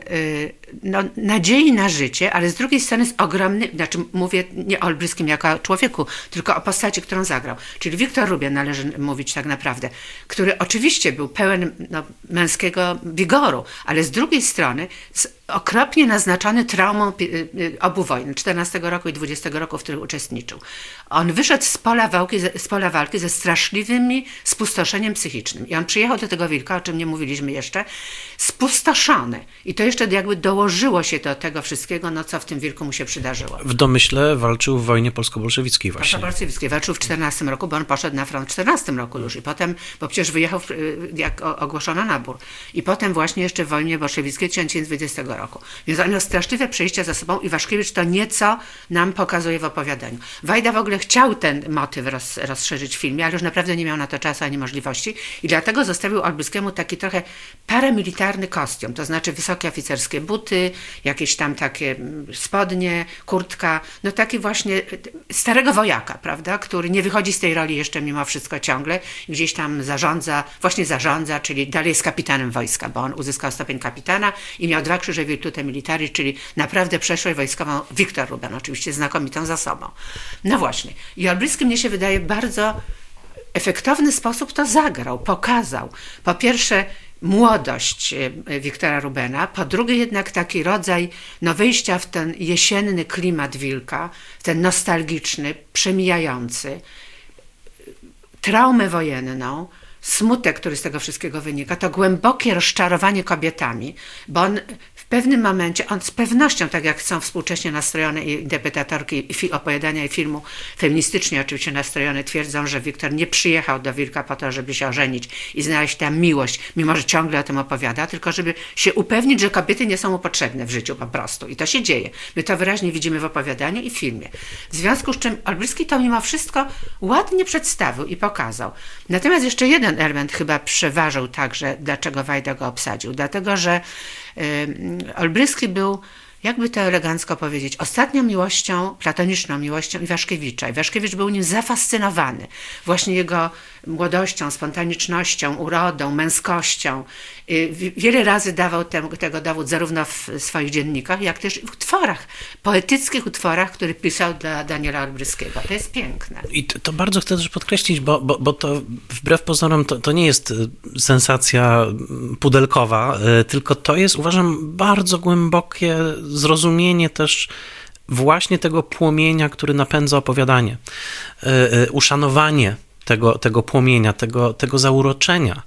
nadziei na życie, ale z drugiej strony z ogromnym, mówię nie o Olbryskim jako człowieku, tylko o postaci, którą zagrał. Czyli Wiktor Rubień, należy mówić tak naprawdę, który oczywiście był pełen męskiego wigoru, ale z drugiej strony okropnie naznaczony traumą obu wojen, 14 roku i 20 roku, w których uczestniczył. On wyszedł z pola walki ze straszliwymi spustoszeniem psychicznym. I on przyjechał do tego Wilka, o czym nie mówiliśmy jeszcze, spustoszony. I to jeszcze jakby dołożyło się do tego wszystkiego, co w tym Wilku mu się przydarzyło. W domyśle walczył w wojnie polsko-bolszewickiej właśnie. Polsko-bolszewickiej. Walczył w 14 roku, bo on poszedł na front w 14 roku już. I potem, bo przecież wyjechał, jak ogłoszono nabór. I potem właśnie jeszcze w wojnie bolszewickiej 1920 roku. Więc on miał straszliwe przejścia za sobą i Iwaszkiewicz to nieco nam pokazuje w opowiadaniu. Wajda w ogóle chciał ten motyw rozszerzyć w filmie, ale już naprawdę nie miał na to czasu ani możliwości i dlatego zostawił Olbryskiemu taki trochę paramilitarny kostium, to znaczy wysokie oficerskie buty, jakieś tam takie spodnie, kurtka, taki właśnie starego wojaka, prawda, który nie wychodzi z tej roli jeszcze mimo wszystko ciągle, gdzieś tam zarządza, czyli dalej jest kapitanem wojska, bo on uzyskał stopień kapitana i miał 2 krzyże Virtute Militari, czyli naprawdę przeszłość wojskową. Wiktor Rubień oczywiście znakomitą za sobą. No właśnie. I Olbryski, mnie się wydaje, bardzo efektowny sposób to zagrał, pokazał. Po pierwsze młodość Wiktora Rubena, po drugie jednak taki rodzaj wejścia w ten jesienny klimat Wilka, ten nostalgiczny, przemijający, traumę wojenną, smutek, który z tego wszystkiego wynika, to głębokie rozczarowanie kobietami, bo on w pewnym momencie, on z pewnością, tak jak są współcześnie nastrojone interpretatorki opowiadania i filmu, feministycznie oczywiście nastrojone, twierdzą, że Wiktor nie przyjechał do Wilka po to, żeby się ożenić i znaleźć tam miłość, mimo że ciągle o tym opowiada, tylko żeby się upewnić, że kobiety nie są mu potrzebne w życiu po prostu. I to się dzieje. My to wyraźnie widzimy w opowiadaniu i w filmie. W związku z czym Olbryski to mimo wszystko ładnie przedstawił i pokazał. Natomiast jeszcze jeden element chyba przeważył także, dlaczego Wajda go obsadził. Dlatego, że Olbryski był jakby to elegancko powiedzieć, ostatnią miłością, platoniczną miłością Iwaszkiewicza. Iwaszkiewicz był nim zafascynowany. Właśnie jego młodością, spontanicznością, urodą, męskością. Wiele razy dawał tego dowód zarówno w swoich dziennikach, jak też w utworach, poetyckich utworach, które pisał dla Daniela Olbryskiego. To jest piękne. I to bardzo chcę też podkreślić, bo to wbrew pozorom to nie jest sensacja pudelkowa, tylko to jest, uważam, bardzo głębokie zrozumienie też właśnie tego płomienia, który napędza opowiadanie. Uszanowanie tego płomienia, tego zauroczenia.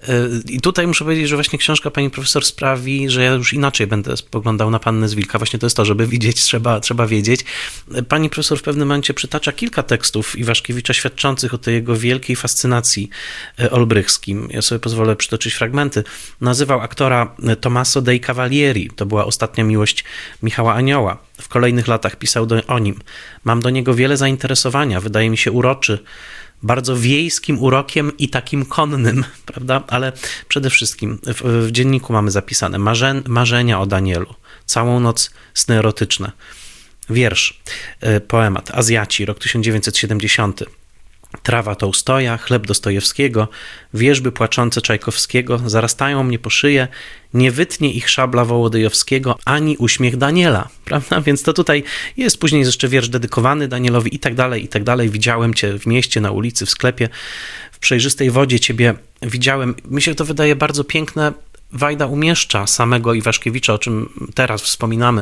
I tutaj muszę powiedzieć, że właśnie książka pani profesor sprawi, że ja już inaczej będę spoglądał na Pannę z Wilka. Właśnie to jest to, żeby widzieć, trzeba wiedzieć. Pani profesor w pewnym momencie przytacza kilka tekstów Iwaszkiewicza świadczących o tej jego wielkiej fascynacji olbrychskim. Ja sobie pozwolę przytoczyć fragmenty. Nazywał aktora Tommaso dei Cavalieri. To była ostatnia miłość Michała Anioła. W kolejnych latach pisał o nim. Mam do niego wiele zainteresowania. Wydaje mi się uroczy, bardzo wiejskim urokiem i takim konnym, prawda? Ale przede wszystkim w dzienniku mamy zapisane marzenia o Danielu, całą noc sny erotyczne. Wiersz, poemat Azjaci, rok 1970. Trawa Tołstoja, chleb Dostojewskiego, wierzby płaczące Czajkowskiego zarastają mnie po szyję, nie wytnie ich szabla Wołodyjowskiego, ani uśmiech Daniela, prawda? Więc to tutaj jest później jeszcze wiersz dedykowany Danielowi i tak dalej, i tak dalej. Widziałem cię w mieście, na ulicy, w sklepie, w przejrzystej wodzie ciebie widziałem. Mi się to wydaje bardzo piękne. Wajda umieszcza samego Iwaszkiewicza, o czym teraz wspominamy,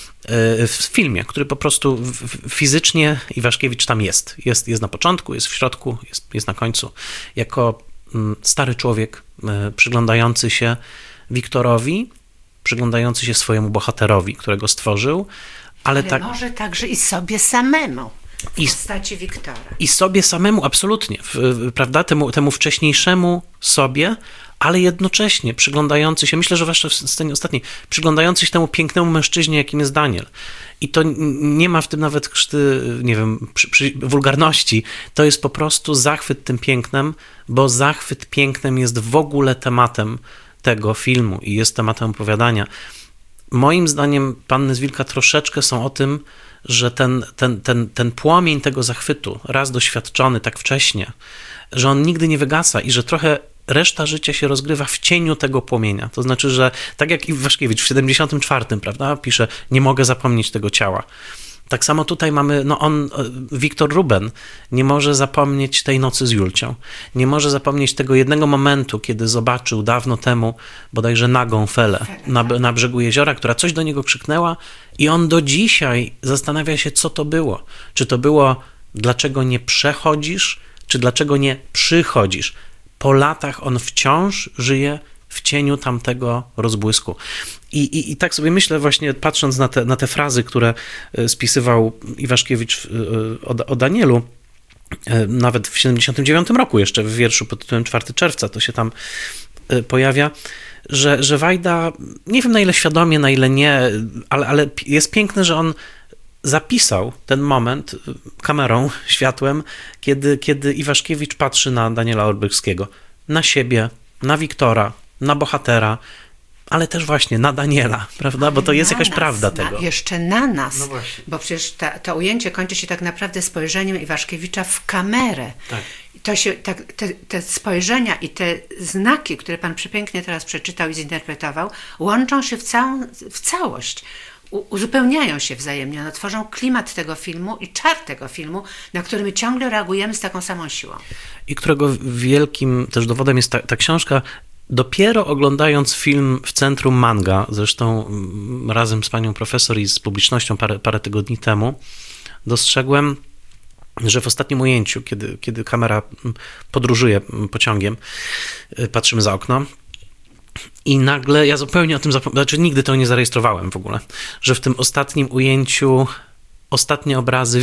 w filmie, który po prostu fizycznie Iwaszkiewicz tam jest. Jest na początku, jest w środku, jest na końcu. Jako stary człowiek przyglądający się Wiktorowi, przyglądający się swojemu bohaterowi, którego stworzył, ale tak... może także i sobie samemu. W postaci Wiktora. I sobie samemu, absolutnie, prawda, temu wcześniejszemu sobie, ale jednocześnie przyglądający się, myślę, że zwłaszcza w scenie ostatniej, przyglądający się temu pięknemu mężczyźnie, jakim jest Daniel. I to nie ma w tym nawet krzty, nie wiem, wulgarności. To jest po prostu zachwyt tym pięknem, bo zachwyt pięknem jest w ogóle tematem tego filmu i jest tematem opowiadania. Moim zdaniem Panny z Wilka troszeczkę są o tym, że ten płomień tego zachwytu, raz doświadczony tak wcześnie, że on nigdy nie wygasa i że trochę reszta życia się rozgrywa w cieniu tego płomienia. To znaczy, że tak jak Iwaszkiewicz w 74, prawda, pisze, nie mogę zapomnieć tego ciała. Tak samo tutaj mamy, Wiktor Ruben nie może zapomnieć tej nocy z Julcią. Nie może zapomnieć tego jednego momentu, kiedy zobaczył dawno temu bodajże nagą Felę na brzegu jeziora, która coś do niego krzyknęła i on do dzisiaj zastanawia się, co to było. Czy to było, dlaczego nie przechodzisz, czy dlaczego nie przychodzisz. Po latach on wciąż żyje w cieniu tamtego rozbłysku. I tak sobie myślę właśnie, patrząc na te frazy, które spisywał Iwaszkiewicz o Danielu, nawet w 79 roku jeszcze w wierszu pod tytułem 4 czerwca to się tam pojawia, że Wajda, nie wiem na ile świadomie, na ile nie, ale jest piękne, że on zapisał ten moment kamerą, światłem, kiedy Iwaszkiewicz patrzy na Daniela Olbrychskiego, na siebie, na Wiktora, na bohatera, ale też właśnie na Daniela, prawda? Bo to jest jakaś prawda tego. Jeszcze na nas, no właśnie. Bo przecież to ujęcie kończy się tak naprawdę spojrzeniem Iwaszkiewicza w kamerę. Tak. To się, te spojrzenia i te znaki, które pan przepięknie teraz przeczytał i zinterpretował, łączą się w całość. Uzupełniają się wzajemnie, one tworzą klimat tego filmu i czar tego filmu, na który my ciągle reagujemy z taką samą siłą. I którego wielkim też dowodem jest ta książka. Dopiero oglądając film w Centrum Manga, zresztą razem z panią profesor i z publicznością parę tygodni temu, dostrzegłem, że w ostatnim ujęciu, kiedy kamera podróżuje pociągiem, patrzymy za okno, i nagle ja zupełnie o tym zapomniałem, znaczy nigdy to nie zarejestrowałem w ogóle, że w tym ostatnim ujęciu ostatnie obrazy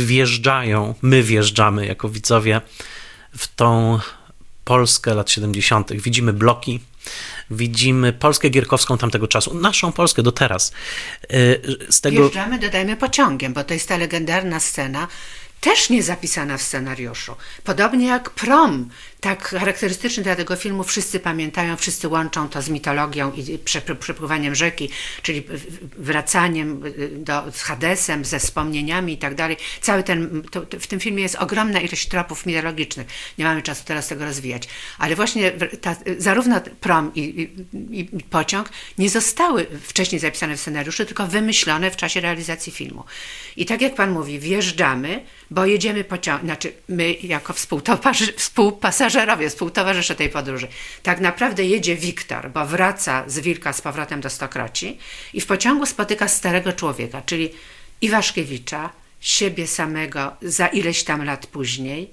my wjeżdżamy jako widzowie w tą Polskę lat 70. Widzimy bloki, widzimy Polskę gierkowską tamtego czasu, naszą Polskę do teraz. Wjeżdżamy, dodajmy, pociągiem, bo to jest ta legendarna scena, też nie zapisana w scenariuszu. Podobnie jak Prom, tak charakterystyczny dla tego filmu, wszyscy pamiętają, wszyscy łączą to z mitologią i przepływaniem rzeki, czyli wracaniem z Hadesem, ze wspomnieniami i tak dalej. Cały w tym filmie jest ogromna ilość tropów mitologicznych. Nie mamy czasu teraz tego rozwijać. Ale właśnie zarówno prom i pociąg nie zostały wcześniej zapisane w scenariuszu, tylko wymyślone w czasie realizacji filmu. I tak jak pan mówi, wjeżdżamy, bo jedziemy pociągiem, znaczy my jako współpasażerowie, współtowarzysze tej podróży. Tak naprawdę jedzie Wiktor, bo wraca z Wilka z powrotem do Stokroci i w pociągu spotyka starego człowieka, czyli Iwaszkiewicza, siebie samego za ileś tam lat później,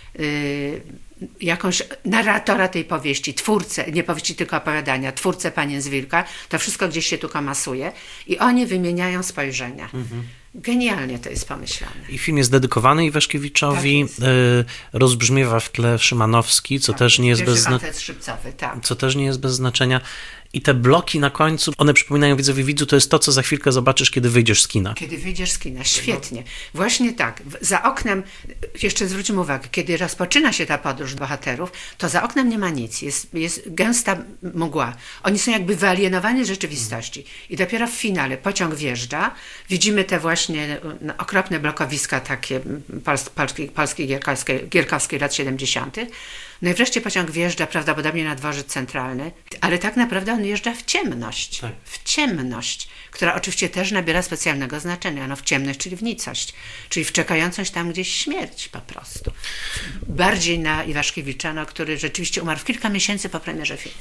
jakąś narratora tej powieści, twórcę, nie powieści tylko opowiadania, twórcę Panien z Wilka, to wszystko gdzieś się tu komasuje i oni wymieniają spojrzenia. Genialnie to jest pomyślane. I film jest dedykowany Iwaszkiewiczowi, tak rozbrzmiewa w tle Szymanowski, co też nie jest co też nie jest bez znaczenia. I te bloki na końcu, one przypominają widzu, to jest to, co za chwilkę zobaczysz, kiedy wyjdziesz z kina. Kiedy wyjdziesz z kina, świetnie. Właśnie tak. Za oknem, jeszcze zwróćmy uwagę, kiedy rozpoczyna się ta podróż bohaterów, to za oknem nie ma nic. Jest gęsta mgła. Oni są jakby wyalienowani z rzeczywistości. I dopiero w finale pociąg wjeżdża, widzimy te właśnie okropne blokowiska takie polskie gierkowskie lat 70. No i wreszcie pociąg wjeżdża prawdopodobnie na dworzec centralny, ale tak naprawdę on wjeżdża w ciemność. Tak. W ciemność, która oczywiście też nabiera specjalnego znaczenia. No w ciemność, czyli w nicość, czyli w czekającą tam gdzieś śmierć po prostu. Bardziej na Iwaszkiewicza, który rzeczywiście umarł w kilka miesięcy po premierze filmu.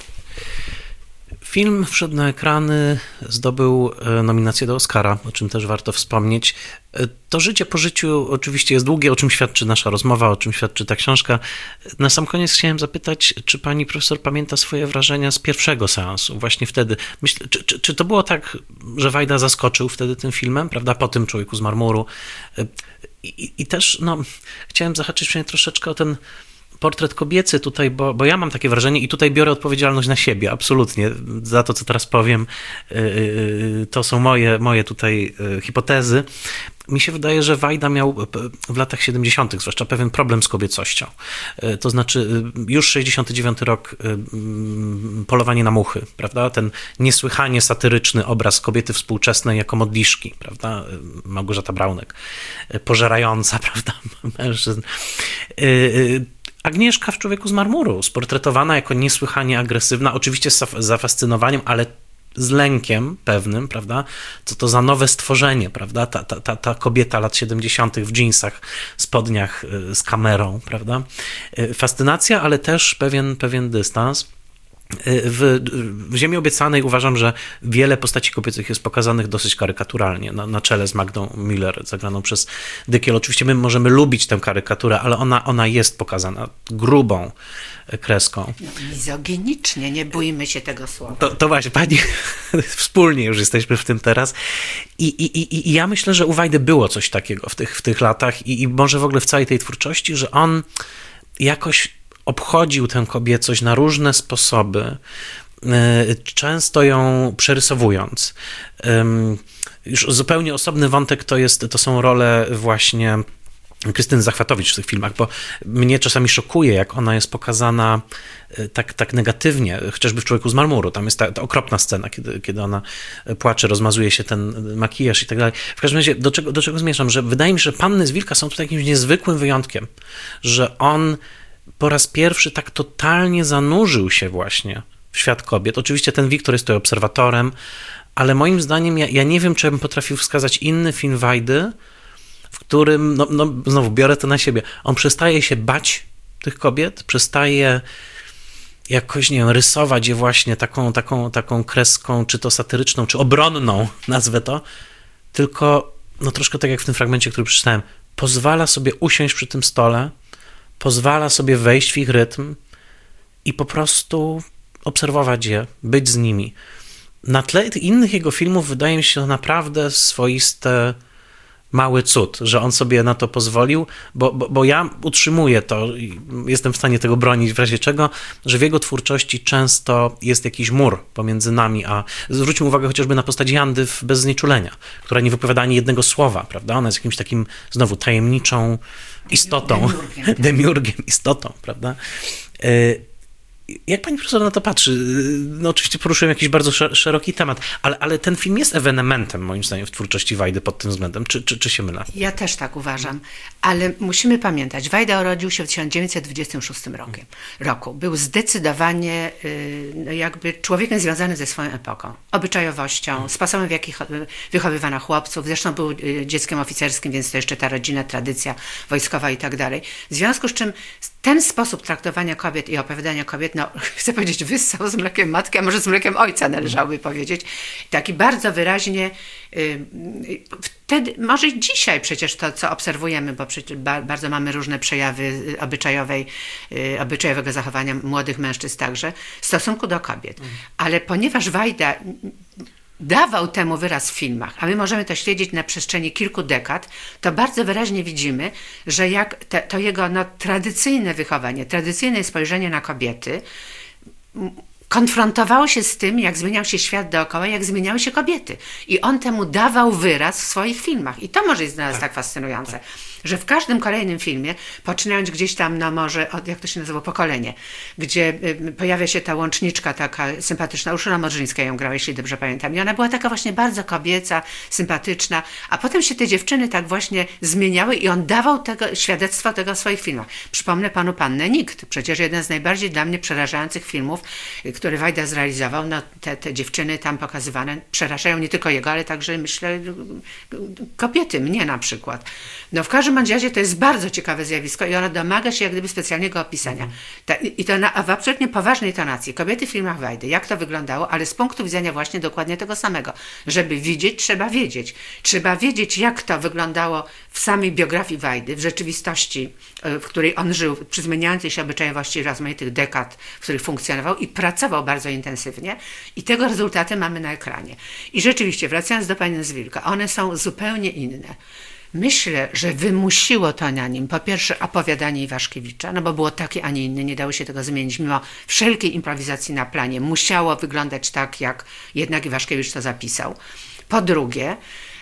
Film wszedł na ekrany, zdobył nominację do Oscara, o czym też warto wspomnieć. To życie po życiu oczywiście jest długie, o czym świadczy nasza rozmowa, o czym świadczy ta książka. Na sam koniec chciałem zapytać, czy pani profesor pamięta swoje wrażenia z pierwszego seansu, właśnie wtedy. Czy to było tak, że Wajda zaskoczył wtedy tym filmem, prawda, po tym Człowieku z marmuru? I też chciałem zahaczyć się troszeczkę o ten portret kobiecy tutaj, bo ja mam takie wrażenie i tutaj biorę odpowiedzialność na siebie, absolutnie, za to, co teraz powiem. To są moje tutaj hipotezy. Mi się wydaje, że Wajda miał w latach 70. zwłaszcza pewien problem z kobiecością. To znaczy już 69 rok, Polowanie na muchy, prawda? Ten niesłychanie satyryczny obraz kobiety współczesnej jako modliszki, prawda? Małgorzata Braunek, pożerająca, prawda? Mężczyzn. Agnieszka w Człowieku z marmuru, sportretowana jako niesłychanie agresywna, oczywiście z zafascynowaniem, ale z lękiem pewnym, prawda? Co to za nowe stworzenie, prawda? Ta kobieta lat 70. w dżinsach, spodniach z kamerą, prawda? Fascynacja, ale też pewien dystans. W Ziemi Obiecanej uważam, że wiele postaci kobiecych jest pokazanych dosyć karykaturalnie, na czele z Magdą Miller, zagraną przez Dykiel. Oczywiście my możemy lubić tę karykaturę, ale ona jest pokazana grubą kreską. Mizoginicznie, nie bójmy się tego słowa. To właśnie, pani, wspólnie już jesteśmy w tym teraz. I ja myślę, że u Wajdy było coś takiego w tych latach i może w ogóle w całej tej twórczości, że on jakoś obchodził tę kobiecość na różne sposoby, często ją przerysowując. Już zupełnie osobny wątek to są role właśnie Krystyny Zachwatowicz w tych filmach, bo mnie czasami szokuje, jak ona jest pokazana tak negatywnie, chociażby w Człowieku z marmuru. Tam jest ta okropna scena, kiedy ona płacze, rozmazuje się ten makijaż i tak dalej. W każdym razie, do czego zmierzam? Że wydaje mi się, że Panny z Wilka są tutaj jakimś niezwykłym wyjątkiem, że on po raz pierwszy tak totalnie zanurzył się właśnie w świat kobiet. Oczywiście ten Wiktor jest tutaj obserwatorem, ale moim zdaniem ja nie wiem, czy bym potrafił wskazać inny film Wajdy, w którym, znowu biorę to na siebie, on przestaje się bać tych kobiet, przestaje jakoś, nie wiem, rysować je właśnie taką kreską, czy to satyryczną, czy obronną, nazwę to, tylko troszkę tak jak w tym fragmencie, który przeczytałem, pozwala sobie usiąść przy tym stole, pozwala sobie wejść w ich rytm i po prostu obserwować je, być z nimi. Na tle innych jego filmów wydaje mi się to naprawdę swoiste mały cud, że on sobie na to pozwolił, bo ja utrzymuję to i jestem w stanie tego bronić w razie czego, że w jego twórczości często jest jakiś mur pomiędzy nami, a zwróćmy uwagę chociażby na postać Jandy w Bez znieczulenia, która nie wypowiada ani jednego słowa, prawda? Ona jest jakimś takim znowu tajemniczą istotą, demiurgiem istotą, prawda? Jak pani profesor na to patrzy? No oczywiście poruszyłem jakiś bardzo szeroki temat, ale ten film jest ewenementem, moim zdaniem, w twórczości Wajdy pod tym względem. Czy się mylę? Ja też tak uważam, ale musimy pamiętać, Wajda urodził się w 1926 roku. Był zdecydowanie jakby człowiekiem związanym ze swoją epoką, obyczajowością, sposobem, w jaki wychowywano chłopców. Zresztą był dzieckiem oficerskim, więc to jeszcze ta rodzina, tradycja wojskowa i tak dalej. W związku z czym ten sposób traktowania kobiet i opowiadania kobiet, no chcę powiedzieć, wyssał z mlekiem matki, a może z mlekiem ojca należałoby powiedzieć. Taki bardzo wyraźnie, wtedy, może i dzisiaj przecież to, co obserwujemy, bo przecież bardzo mamy różne przejawy obyczajowego zachowania młodych mężczyzn także, w stosunku do kobiet. Ale ponieważ Wajda dawał temu wyraz w filmach, a my możemy to śledzić na przestrzeni kilku dekad, to bardzo wyraźnie widzimy, że jak to jego tradycyjne wychowanie, tradycyjne spojrzenie na kobiety konfrontowało się z tym, jak zmieniał się świat dookoła, jak zmieniały się kobiety. I on temu dawał wyraz w swoich filmach. I to może jest dla nas tak fascynujące, że w każdym kolejnym filmie, poczynając gdzieś tam, no może od, jak to się nazywa, Pokolenie, gdzie pojawia się ta łączniczka taka sympatyczna, Urszula Modrzyńska ją grała, jeśli dobrze pamiętam. I ona była taka właśnie bardzo kobieca, sympatyczna, a potem się te dziewczyny tak właśnie zmieniały i on dawał świadectwo tego w swoich filmach. Przypomnę panu Pannę Nikt, przecież jeden z najbardziej dla mnie przerażających filmów, który Wajda zrealizował. No, te dziewczyny tam pokazywane przerażają nie tylko jego, ale także, myślę, kobiety, mnie na przykład. No w każdym razie to jest bardzo ciekawe zjawisko i ono domaga się jak gdyby specjalnego opisania. I to w absolutnie poważnej tonacji. Kobiety w filmach Wajdy, jak to wyglądało, ale z punktu widzenia właśnie dokładnie tego samego. Żeby widzieć, trzeba wiedzieć. Trzeba wiedzieć, jak to wyglądało w samej biografii Wajdy, w rzeczywistości, w której on żył, przy zmieniającej się obyczajowości rozmaitych dekad, w których funkcjonował i pracował bardzo intensywnie. I tego rezultaty mamy na ekranie. I rzeczywiście, wracając do Panny z Wilka, one są zupełnie inne. Myślę, że wymusiło to na nim po pierwsze opowiadanie Iwaszkiewicza, no bo było takie, a nie inne, nie dało się tego zmienić, mimo wszelkiej improwizacji na planie. Musiało wyglądać tak, jak jednak Iwaszkiewicz to zapisał. Po drugie,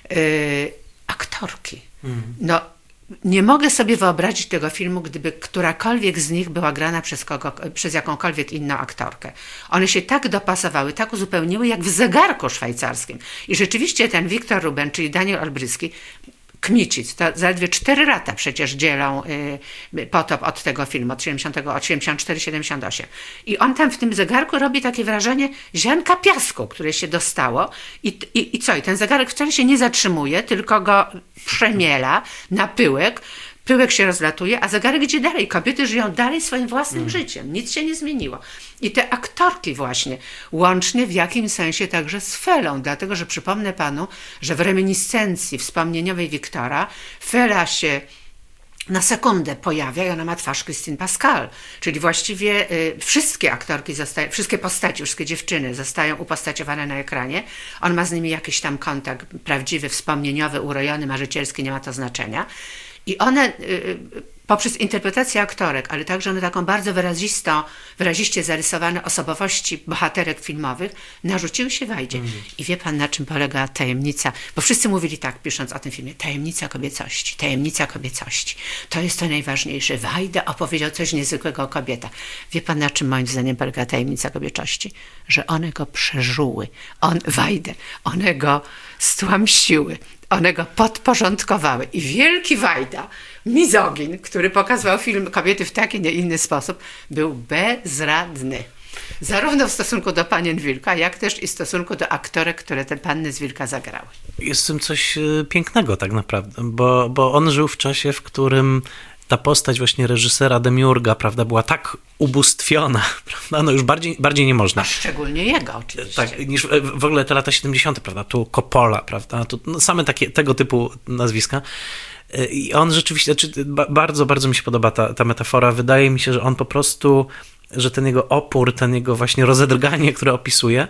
aktorki. No, nie mogę sobie wyobrazić tego filmu, gdyby którakolwiek z nich była grana przez jakąkolwiek inną aktorkę. One się tak dopasowały, tak uzupełniły, jak w Zegarku szwajcarskim. I rzeczywiście ten Wiktor Ruben, czyli Daniel Olbryski, Kmicic, to zaledwie 4 lata przecież dzielą Potop od tego filmu, od 74-78. I on tam w tym zegarku robi takie wrażenie ziarnka piasku, które się dostało i co? I ten zegarek wcale się nie zatrzymuje, tylko go przemiela na pyłek. Pyłek się rozlatuje, a zegarek idzie dalej. Kobiety żyją dalej swoim własnym życiem. Nic się nie zmieniło. I te aktorki właśnie, łącznie w jakimś sensie także z Felą, dlatego że przypomnę panu, że w reminiscencji wspomnieniowej Wiktora Fela się na sekundę pojawia i ona ma twarz Christine Pascal, czyli właściwie wszystkie aktorki, wszystkie postaci, wszystkie dziewczyny zostają upostaciowane na ekranie. On ma z nimi jakiś tam kontakt prawdziwy, wspomnieniowy, urojony, marzycielski, nie ma to znaczenia. I one poprzez interpretację aktorek, ale także one taką bardzo wyraziście zarysowane osobowości bohaterek filmowych narzuciły się Wajdzie. I wie pan, na czym polega tajemnica? Bo wszyscy mówili tak, pisząc o tym filmie, tajemnica kobiecości, tajemnica kobiecości. To jest to najważniejsze. Wajda opowiedział coś niezwykłego o kobietach. Wie pan, na czym moim zdaniem polega tajemnica kobiecości? Że one go przeżuły. Wajdę. One go stłamsiły. One go podporządkowały. I wielki Wajda, mizogin, który pokazywał film kobiety w taki, nie inny sposób, był bezradny. Zarówno w stosunku do Panien Wilka, jak też i w stosunku do aktorek, które te Panny z Wilka zagrały. Jest w tym coś pięknego tak naprawdę, bo on żył w czasie, w którym ta postać właśnie reżysera Demiurga, prawda, była tak ubóstwiona, prawda, no już bardziej nie można. A szczególnie jego oczywiście. Tak, niż w ogóle te lata 70., prawda, tu Coppola, prawda, tu no, same tego typu nazwiska. I on rzeczywiście, bardzo, bardzo mi się podoba ta metafora. Wydaje mi się, że on po prostu, że ten jego opór, ten jego właśnie rozedrganie, które opisuje,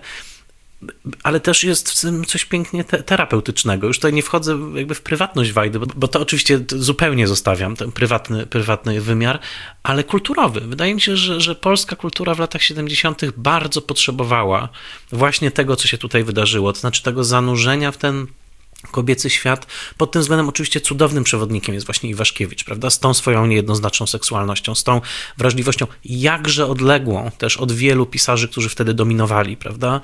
ale też jest w tym coś pięknie terapeutycznego. Już tutaj nie wchodzę jakby w prywatność Wajdy, bo to oczywiście zupełnie zostawiam, ten prywatny wymiar, ale kulturowy. Wydaje mi się, że polska kultura w latach 70. bardzo potrzebowała właśnie tego, co się tutaj wydarzyło, to znaczy tego zanurzenia w ten kobiecy świat. Pod tym względem oczywiście cudownym przewodnikiem jest właśnie Iwaszkiewicz, prawda? Z tą swoją niejednoznaczną seksualnością, z tą wrażliwością, jakże odległą też od wielu pisarzy, którzy wtedy dominowali, prawda?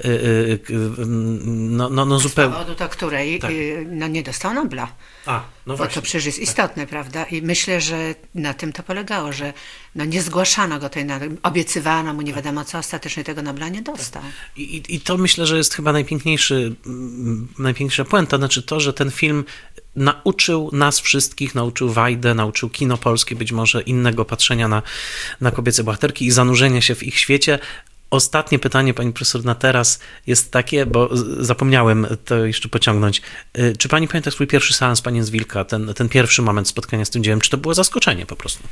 Zupełnie. Z powodu, do której tak. Nie dostał Nobla. No bo to przecież jest istotne, prawda? I myślę, że na tym to polegało, że nie zgłaszano go tej nagrody, obiecywano mu nie wiadomo co, ostatecznie tego Nobla nie dostał. I to myślę, że jest chyba najpiękniejsza puenta, znaczy to, że ten film nauczył nas wszystkich, nauczył Wajdę, nauczył kino polskie być może innego patrzenia na kobiece bohaterki i zanurzenia się w ich świecie. Ostatnie pytanie, pani profesor, na teraz jest takie, bo zapomniałem to jeszcze pociągnąć. Czy pani pamięta swój pierwszy seans Panien z Wilka, ten pierwszy moment spotkania z tym dziełem? Czy to było zaskoczenie po prostu?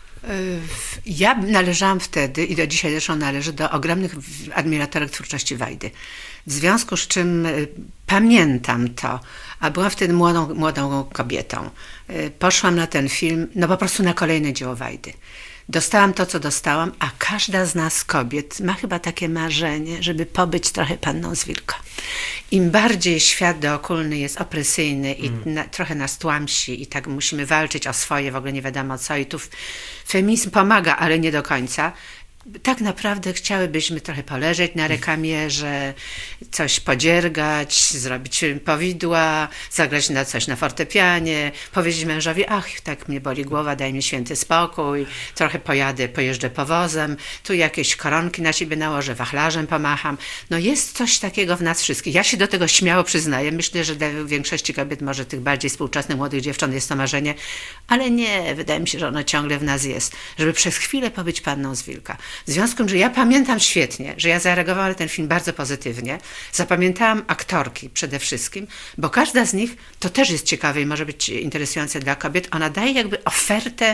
Ja należałam wtedy i do dzisiaj zresztą należę do ogromnych admiratorek twórczości Wajdy. W związku z czym pamiętam to, a byłam wtedy młodą kobietą. Poszłam na ten film, po prostu na kolejne dzieło Wajdy. Dostałam to, co dostałam, a każda z nas kobiet ma chyba takie marzenie, żeby pobyć trochę Panną z Wilka. Im bardziej świat dookolny jest opresyjny i trochę nas tłamsi i tak musimy walczyć o swoje, w ogóle nie wiadomo co i tu feminizm pomaga, ale nie do końca. Tak naprawdę chciałybyśmy trochę poleżeć na rekamerze, coś podziergać, zrobić powidła, zagrać na coś na fortepianie, powiedzieć mężowi, tak mnie boli głowa, daj mi święty spokój, trochę pojeżdżę powozem, tu jakieś koronki na siebie nałożę, wachlarzem pomacham. Jest coś takiego w nas wszystkich. Ja się do tego śmiało przyznaję. Myślę, że dla większości kobiet, może tych bardziej współczesnych młodych dziewcząt jest to marzenie, ale nie, wydaje mi się, że ono ciągle w nas jest, żeby przez chwilę pobyć Panną z Wilka. W związku z tym, że ja pamiętam świetnie, że ja zareagowałam na ten film bardzo pozytywnie, zapamiętałam aktorki przede wszystkim, bo każda z nich, to też jest ciekawe i może być interesujące dla kobiet, ona daje jakby ofertę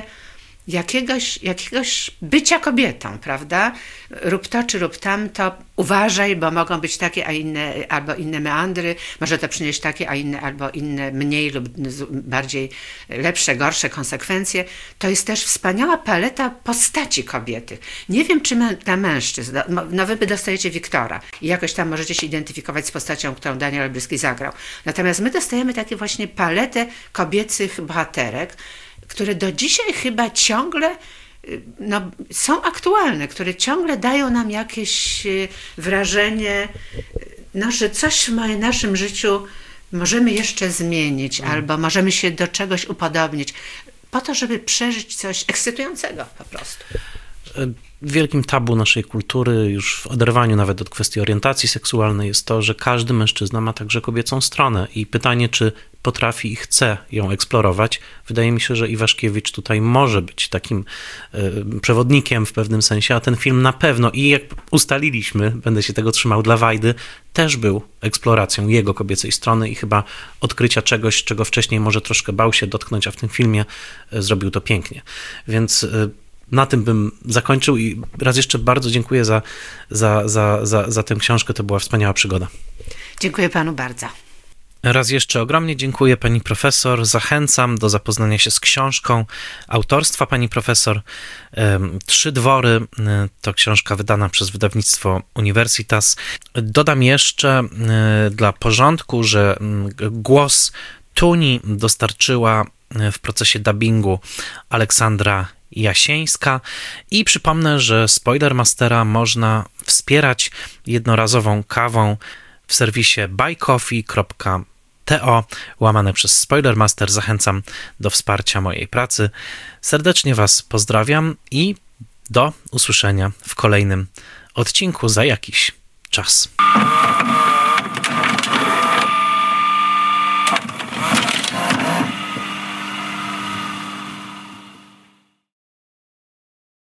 jakiegoś bycia kobietą, prawda? Rób to, czy rób tamto, uważaj, bo mogą być takie, a inne, albo inne meandry, może to przynieść takie, a inne, albo inne mniej lub bardziej lepsze, gorsze konsekwencje. To jest też wspaniała paleta postaci kobiety. Nie wiem, czy dla mężczyzn, wy dostajecie Wiktora i jakoś tam możecie się identyfikować z postacią, którą Daniel Olbryski zagrał. Natomiast my dostajemy takie właśnie paletę kobiecych bohaterek, które do dzisiaj chyba ciągle są aktualne, które ciągle dają nam jakieś wrażenie, że coś w naszym życiu możemy jeszcze zmienić albo możemy się do czegoś upodobnić, po to, żeby przeżyć coś ekscytującego po prostu. Wielkim tabu naszej kultury, już w oderwaniu nawet od kwestii orientacji seksualnej, jest to, że każdy mężczyzna ma także kobiecą stronę i pytanie, czy potrafi i chce ją eksplorować. Wydaje mi się, że Iwaszkiewicz tutaj może być takim przewodnikiem w pewnym sensie, a ten film na pewno, i jak ustaliliśmy, będę się tego trzymał, dla Wajdy, też był eksploracją jego kobiecej strony i chyba odkrycia czegoś, czego wcześniej może troszkę bał się dotknąć, a w tym filmie zrobił to pięknie. Więc na tym bym zakończył i raz jeszcze bardzo dziękuję za tę książkę. To była wspaniała przygoda. Dziękuję panu bardzo. Raz jeszcze ogromnie dziękuję pani profesor. Zachęcam do zapoznania się z książką autorstwa pani profesor. Trzy dwory to książka wydana przez wydawnictwo Universitas. Dodam jeszcze dla porządku, że głos Tuni dostarczyła w procesie dubbingu Aleksandra Jasieńska i przypomnę, że Spoilermastera można wspierać jednorazową kawą w serwisie buycoffee.to/Spoilermaster. Zachęcam do wsparcia mojej pracy. Serdecznie Was pozdrawiam i do usłyszenia w kolejnym odcinku za jakiś czas.